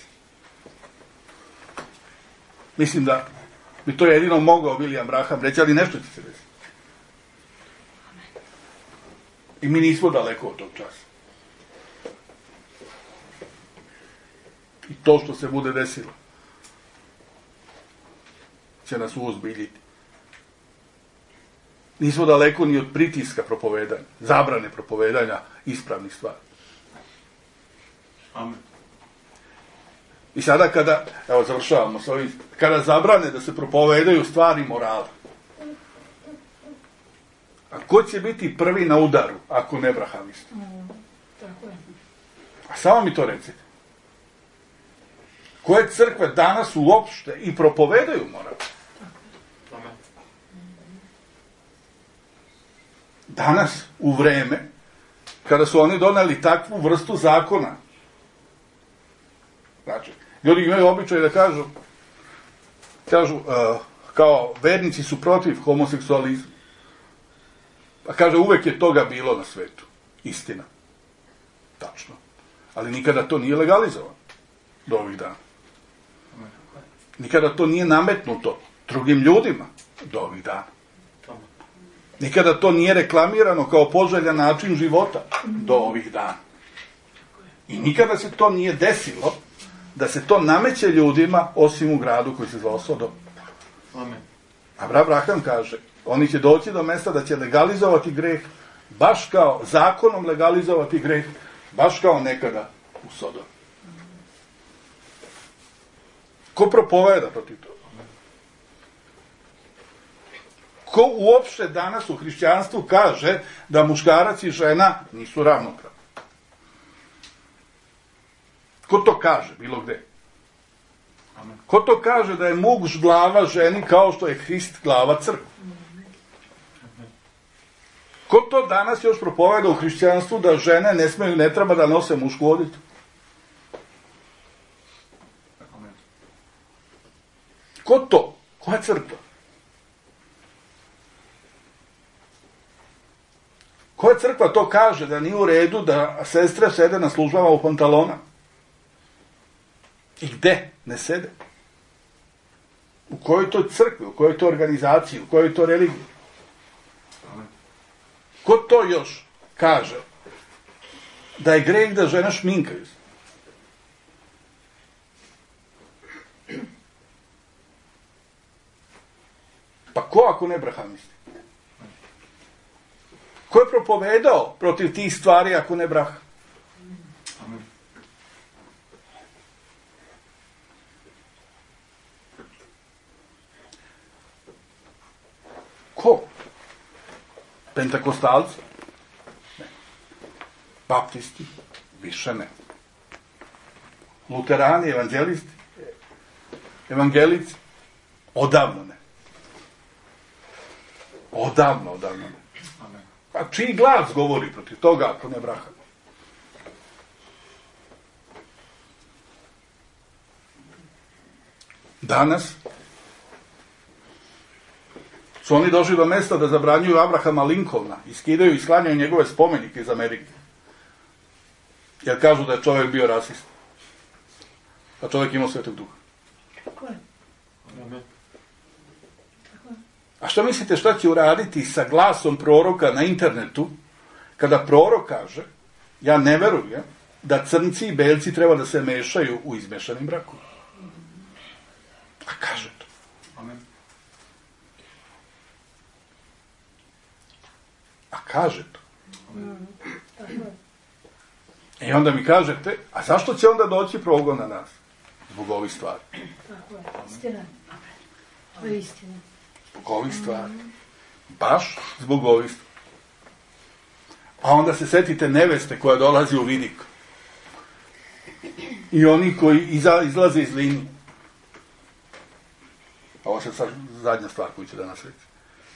Mislim da bi to jedino mogao William Branham reći, ali nešto će se desiti. I mi nismo daleko od tog časa. I to što se bude desilo će nas uozbiljiti. Nismo daleko ni od pritiska propovedanja, zabrane propovedanja ispravnih stvari. Amen. I sada kada, evo završavamo s ovim, kada završavamo s ovim, kada zabrane da se propovedaju stvari morala, A ko će biti prvi na udaru, ako ne brahamista? Mm, tako je. A samo mi to recite. Koje crkve danas uopšte i propovedaju moral? Danas, u vreme, kada su oni doneli takvu vrstu zakona, znači, ljudi imaju običaj da kažu, kažu, uh, kao vernici su protiv homoseksualizma. Pa kaže, uvek je toga bilo na svetu. Istina. Tačno. Ali nikada to nije legalizovano do ovih dana. Nikada to nije nametnuto drugim ljudima do ovih dana. Nikada to nije reklamirano kao poželjan način života do ovih dana. I nikada se to nije desilo da se to nameće ljudima osim u gradu koji se zvao Sodom. A Abraham kaže, oni će doći do mesta da će legalizovati greh, baš kao zakonom legalizovati greh, baš kao nekada u Sodomu. Ko propoveda protiv toga? Ko uopšte danas u hrišćanstvu kaže da muškarac i žena nisu ravnopravni? Ko to kaže, bilo gde? Ko to kaže da je muž glava ženi kao što je Hrist glava crkve? Ko to danas još propoveda u hrišćanstvu da žene ne smeju, ne treba da nose mušku odjeću? Ko to? Koja crkva? Koja crkva to kaže da nije u redu da sestre sede na službama u pantalona? I gde ne sede? U kojoj to crkvi, u kojoj to organizaciji, u kojoj to religiji? Ko to još kaže da je greh da žene šminkaju se? Pa ko ako ne brahamisti? Ko je propovedao protiv tih stvari ako ne brah? Ko? Pentakostalci? Ne. Baptisti? Više ne. Luterani, evanđelisti? Evangelici? Odavno ne. Odavno, odavno ne. A čiji glas govori protiv toga ako ne braha? Danas su oni došli do mesta da zabranjuju Abrahama Lincolna i skidaju i sklanjaju njegove spomenike iz Amerike. Jer kažu da je čovjek bio rasist. A čovjek imao Svetog Duha. Tako je. A što mislite šta će uraditi sa glasom proroka na internetu kada prorok kaže, ja ne verujem da crnci i belci treba da se mešaju u izmešanim brakovima. A kaže to. Amen. A kaže to. I onda mi kažete, a zašto će onda doći progon na nas? Zbog ovih stvari. Tako je. Istina. To je istina. Zbog ovih stvari. Baš zbog ovih stvari. A onda se setite neveste koja dolazi u vidik. I oni koji iza, izlaze iz linije. Ovo je sad zadnja stvar koju ću danas reći.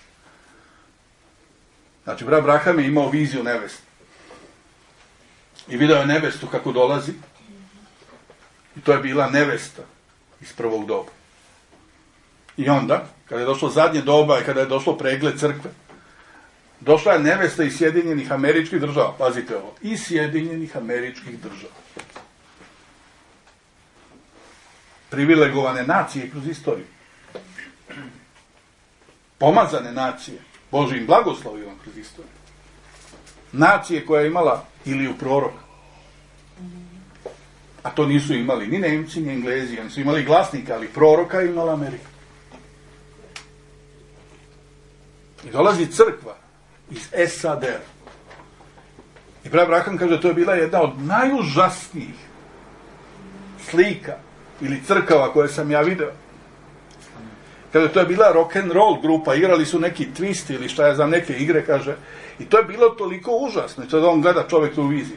Znači, brat Abraham je imao viziju neveste. I video je nevestu kako dolazi. I to je bila nevesta iz prvog doba. I onda, kada je došlo zadnje doba i kada je došlo pregled crkve, došla je nevesta iz Sjedinjenih Američkih Država. Pazite ovo. Iz Sjedinjenih Američkih Država. Privilegovane nacije kroz istoriju. Pomazane nacije. Božijim blagoslovima kroz istoriju. Nacije koja je imala Iliju proroka. A to nisu imali ni Nemci, ni Englezi. Oni su imali glasnika, ali proroka je imala Amerika. I dolazi crkva iz S A D. I brat Abraham kaže, to je bila jedna od najužasnijih slika ili crkava koje sam ja video. Kaže, to je bila rock and roll grupa, igrali su neki twist ili šta je za neke igre, kaže. I to je bilo toliko užasno. I to da on gleda čovjek u viziji.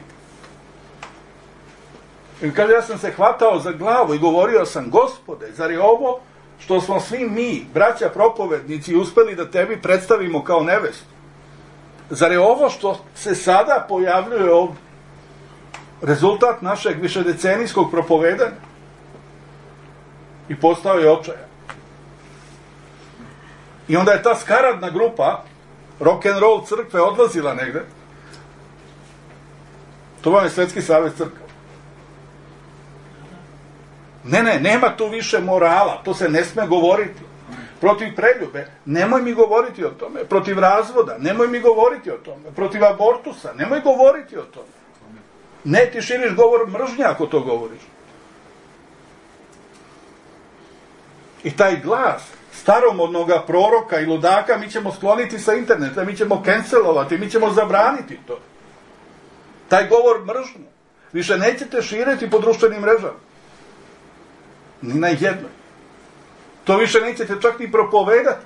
I kaže, ja sam se hvatao za glavu i govorio sam, Gospode, zar je ovo što smo svi mi, braća propovednici, uspeli da tebi predstavimo kao nevestu? Zar je ovo što se sada pojavljuje ovdje rezultat našeg višedecenijskog propovedanja? I postao je očajan. I onda je ta skaradna grupa rock and roll crkve odlazila negde. To vam je Svetski savez crkva. Ne, ne, nema tu više morala, to se ne sme govoriti. Protiv preljube, nemoj mi govoriti o tome. Protiv razvoda, nemoj mi govoriti o tome. Protiv abortusa, nemoj govoriti o tome. Ne, ti širiš govor mržnja ako to govoriš. I taj glas staromodnoga proroka i ludaka mi ćemo skloniti sa interneta, mi ćemo cancelovati, mi ćemo zabraniti to. Taj govor mržnje više nećete širiti po društvenim mrežama. Ni na jednoj. To više nećete čak ni propovedati.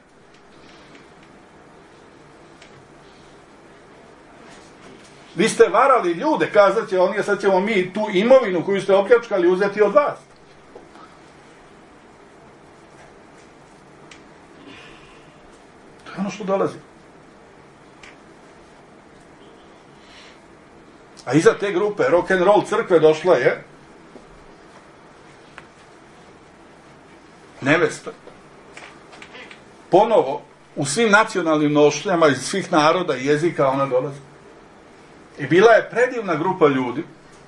Vi ste varali ljude, kazat će oni, sad ćemo mi tu imovinu koju ste opljačkali uzeti od vas. To je ono što dolazi. A iza te grupe rock and roll crkve došla je nevesta. Ponovo, u svim nacionalnim nošnjama iz svih naroda i jezika ona dolazi. I bila je predivna grupa ljudi.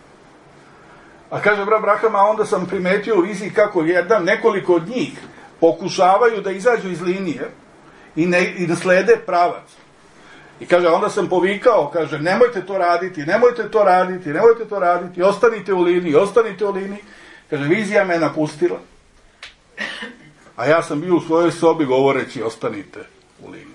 A kaže brat Braham, a onda sam primetio u viziji kako jedan, nekoliko od njih pokušavaju da izađu iz linije i ne, i da slede pravac. I kaže, onda sam povikao, kaže, nemojte to raditi, nemojte to raditi, nemojte to raditi, ostanite u liniji, ostanite u liniji. Kaže, vizija me napustila. A ja sam bio u svojoj sobi govoreći, ostanite u liniji.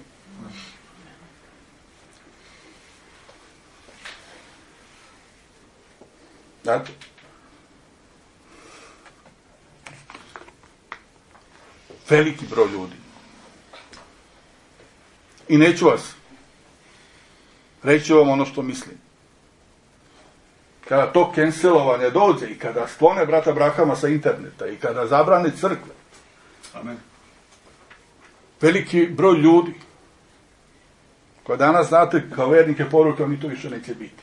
Znate? Veliki broj ljudi. I neću vas reći vam ono što mislim. Kada to cancelovanje dođe i kada sklone brata Brahama sa interneta i kada zabrane crkve, Amen. veliki broj ljudi koji danas znate kao vernike poruke, oni to više neće biti.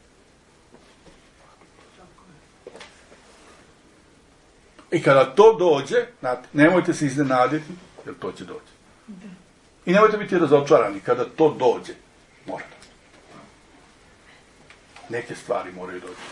I kada to dođe, znate, nemojte se iznenaditi, jer to će doći. I nemojte biti razočarani kada to dođe. Mora doći. Neke stvari moraju doći.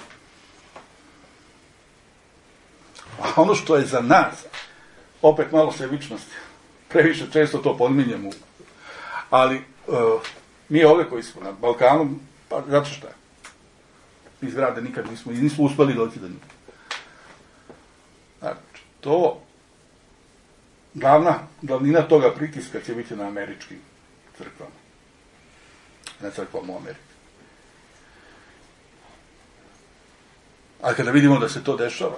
A ono što je za nas, opet malo sebičnosti, previše često to podminjemo, ali uh, mi ovdje koji smo na Balkanu, pa zato šta je? Iz grade nikad nismo, nismo uspeli doći do njih. Znači, to glavna, glavnina toga pritiska će biti na američkim crkvama. Na crkvama u Americi. A kada vidimo da se to dešava,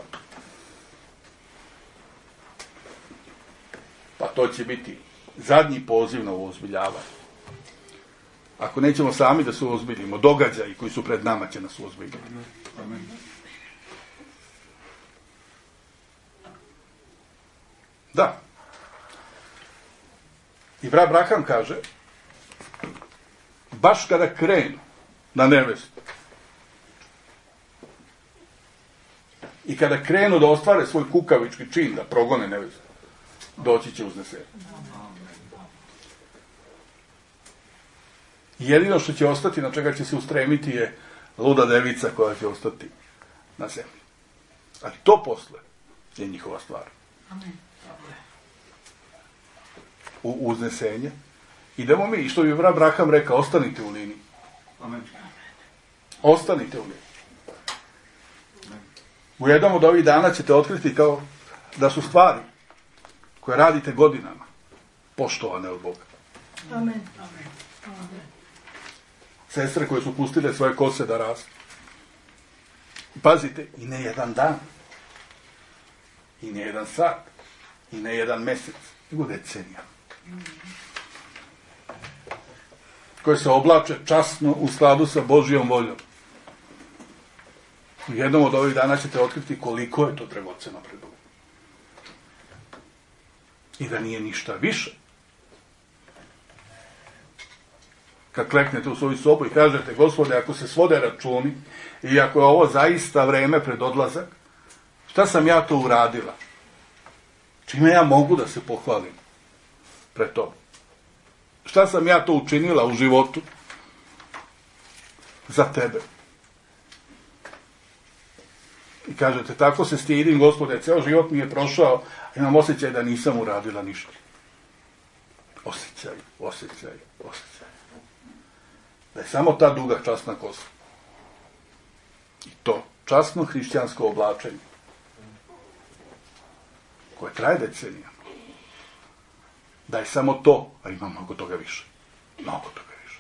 pa to će biti zadnji poziv na uozbiljavanje. Ako nećemo sami da se uozbiljimo, događaji koji su pred nama će nas uozbiljiti. Amen. Da. I brat Braham kaže, baš kada krenu na nevestu i kada krenu da ostvare svoj kukavički čin, da progone nevestu, doći će uznesenje. Jedino što će ostati, na čega će se ustremiti, je luda devica koja će ostati na zemlji. A to posle je njihova stvar. Amen. U uznesenje. Idemo mi, i što bi brat Braham rekao, ostanite u liniji. Amen. Ostanite u liniji. U jednom od ovih dana ćete otkriti kao da su stvari koje radite godinama poštovane od Boga. Amen. Amen. Sestre koje su pustile svoje kose da rastu. Pazite, i ne jedan dan, i ne jedan sat, i ne jedan mjesec, nego decenija. Koje se oblače časno u skladu sa Božjom voljom. U jednom od ovih dana ćete otkriti koliko je to dragoceno pred Bogom. I da nije ništa više. Kad kleknete u svoju sobu i kažete, Gospode, ako se svode računi i ako je ovo zaista vreme pred odlazak, šta sam ja to uradila? Čime ja mogu da se pohvalim pred tobom? Šta sam ja to učinila u životu za tebe? I kažete, tako se stidim, Gospode, ceo život mi je prošao, a imam osjećaj da nisam uradila ništa. Osjećaj, osjećaj, osjećaj. Da je samo ta duga časna kosa. I to časno hrišćansko oblačenje, koje traje decenija, da je samo to, a ima mnogo toga više. Mnogo toga više.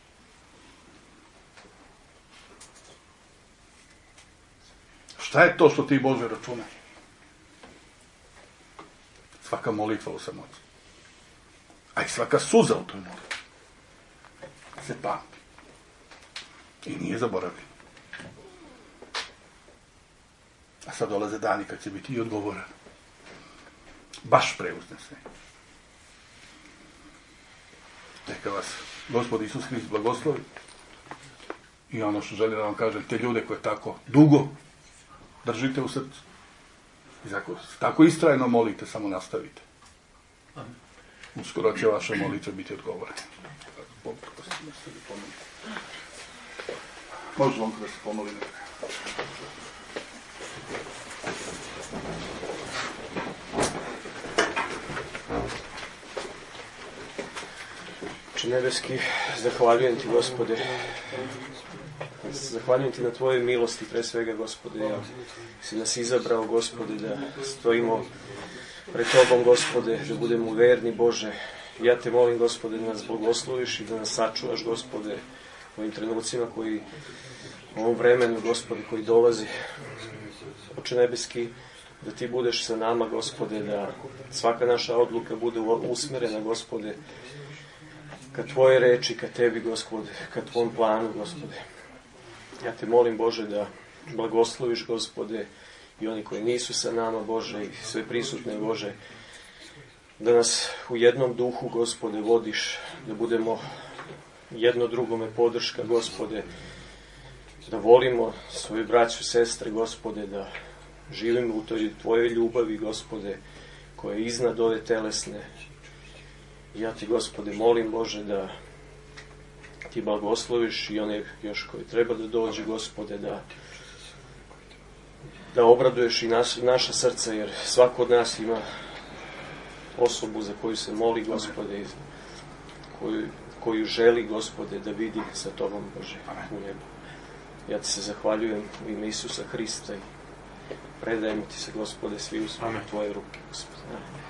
Šta je to što ti, Bože, računaš? Svaka molitva u samoći. A i svaka suza u toj molitvi se pamti. I nije zaboravljeno. A sad dolaze dani kad će biti i odgovoran. Baš preuznesenje. Neka vas Gospod Isus Hrist blagoslovi. I ono što želim da vam kažem, te ljude koje tako dugo držite u srcu. I ako tako istrajno molite, samo nastavite. Uskoro će vaša molitva biti odgovorena. Može vam da se pomoli. Oče nebeski, zahvaljujem ti, Gospode. Zahvaljujem ti na tvojoj milosti, pre svega, Gospode. Ja si nas izabrao, Gospode, da stojimo pred tobom, Gospode, da budemo verni, Bože. Ja te molim, Gospode, da nas blagosloviš i da nas sačuvaš, Gospode, u ovim trenucima koji, u ovom vremenu, Gospode, koji dolazi. Oče nebeski, da ti budeš sa nama, Gospode, da svaka naša odluka bude usmerena, Gospode, ka tvoje reči, ka tebi, Gospode, ka tvom planu, Gospode. Ja te molim, Bože, da blagosloviš, Gospode, i oni koji nisu sa nama, Bože, i sve prisutne, Bože, da nas u jednom duhu, Gospode, vodiš, da budemo jedno drugome podrška, Gospode, da volimo svoju braću, sestre, Gospode, da živimo u toj tvojoj ljubavi, Gospode, koja je iznad ove telesne. Ja ti, Gospode, molim, Bože, da ti blagosloviš i one još koji treba da dođe, Gospode, da da obraduješ i naš, naša srca, jer svako od nas ima osobu za koju se moli, Gospode, koju, koju želi, Gospode, da vidi sa tobom, Bože, u nebu. Ja ti se zahvaljujem u ime Isusa Hrista i predajemo ti se, Gospode, svi u tvoje ruke, Gospode.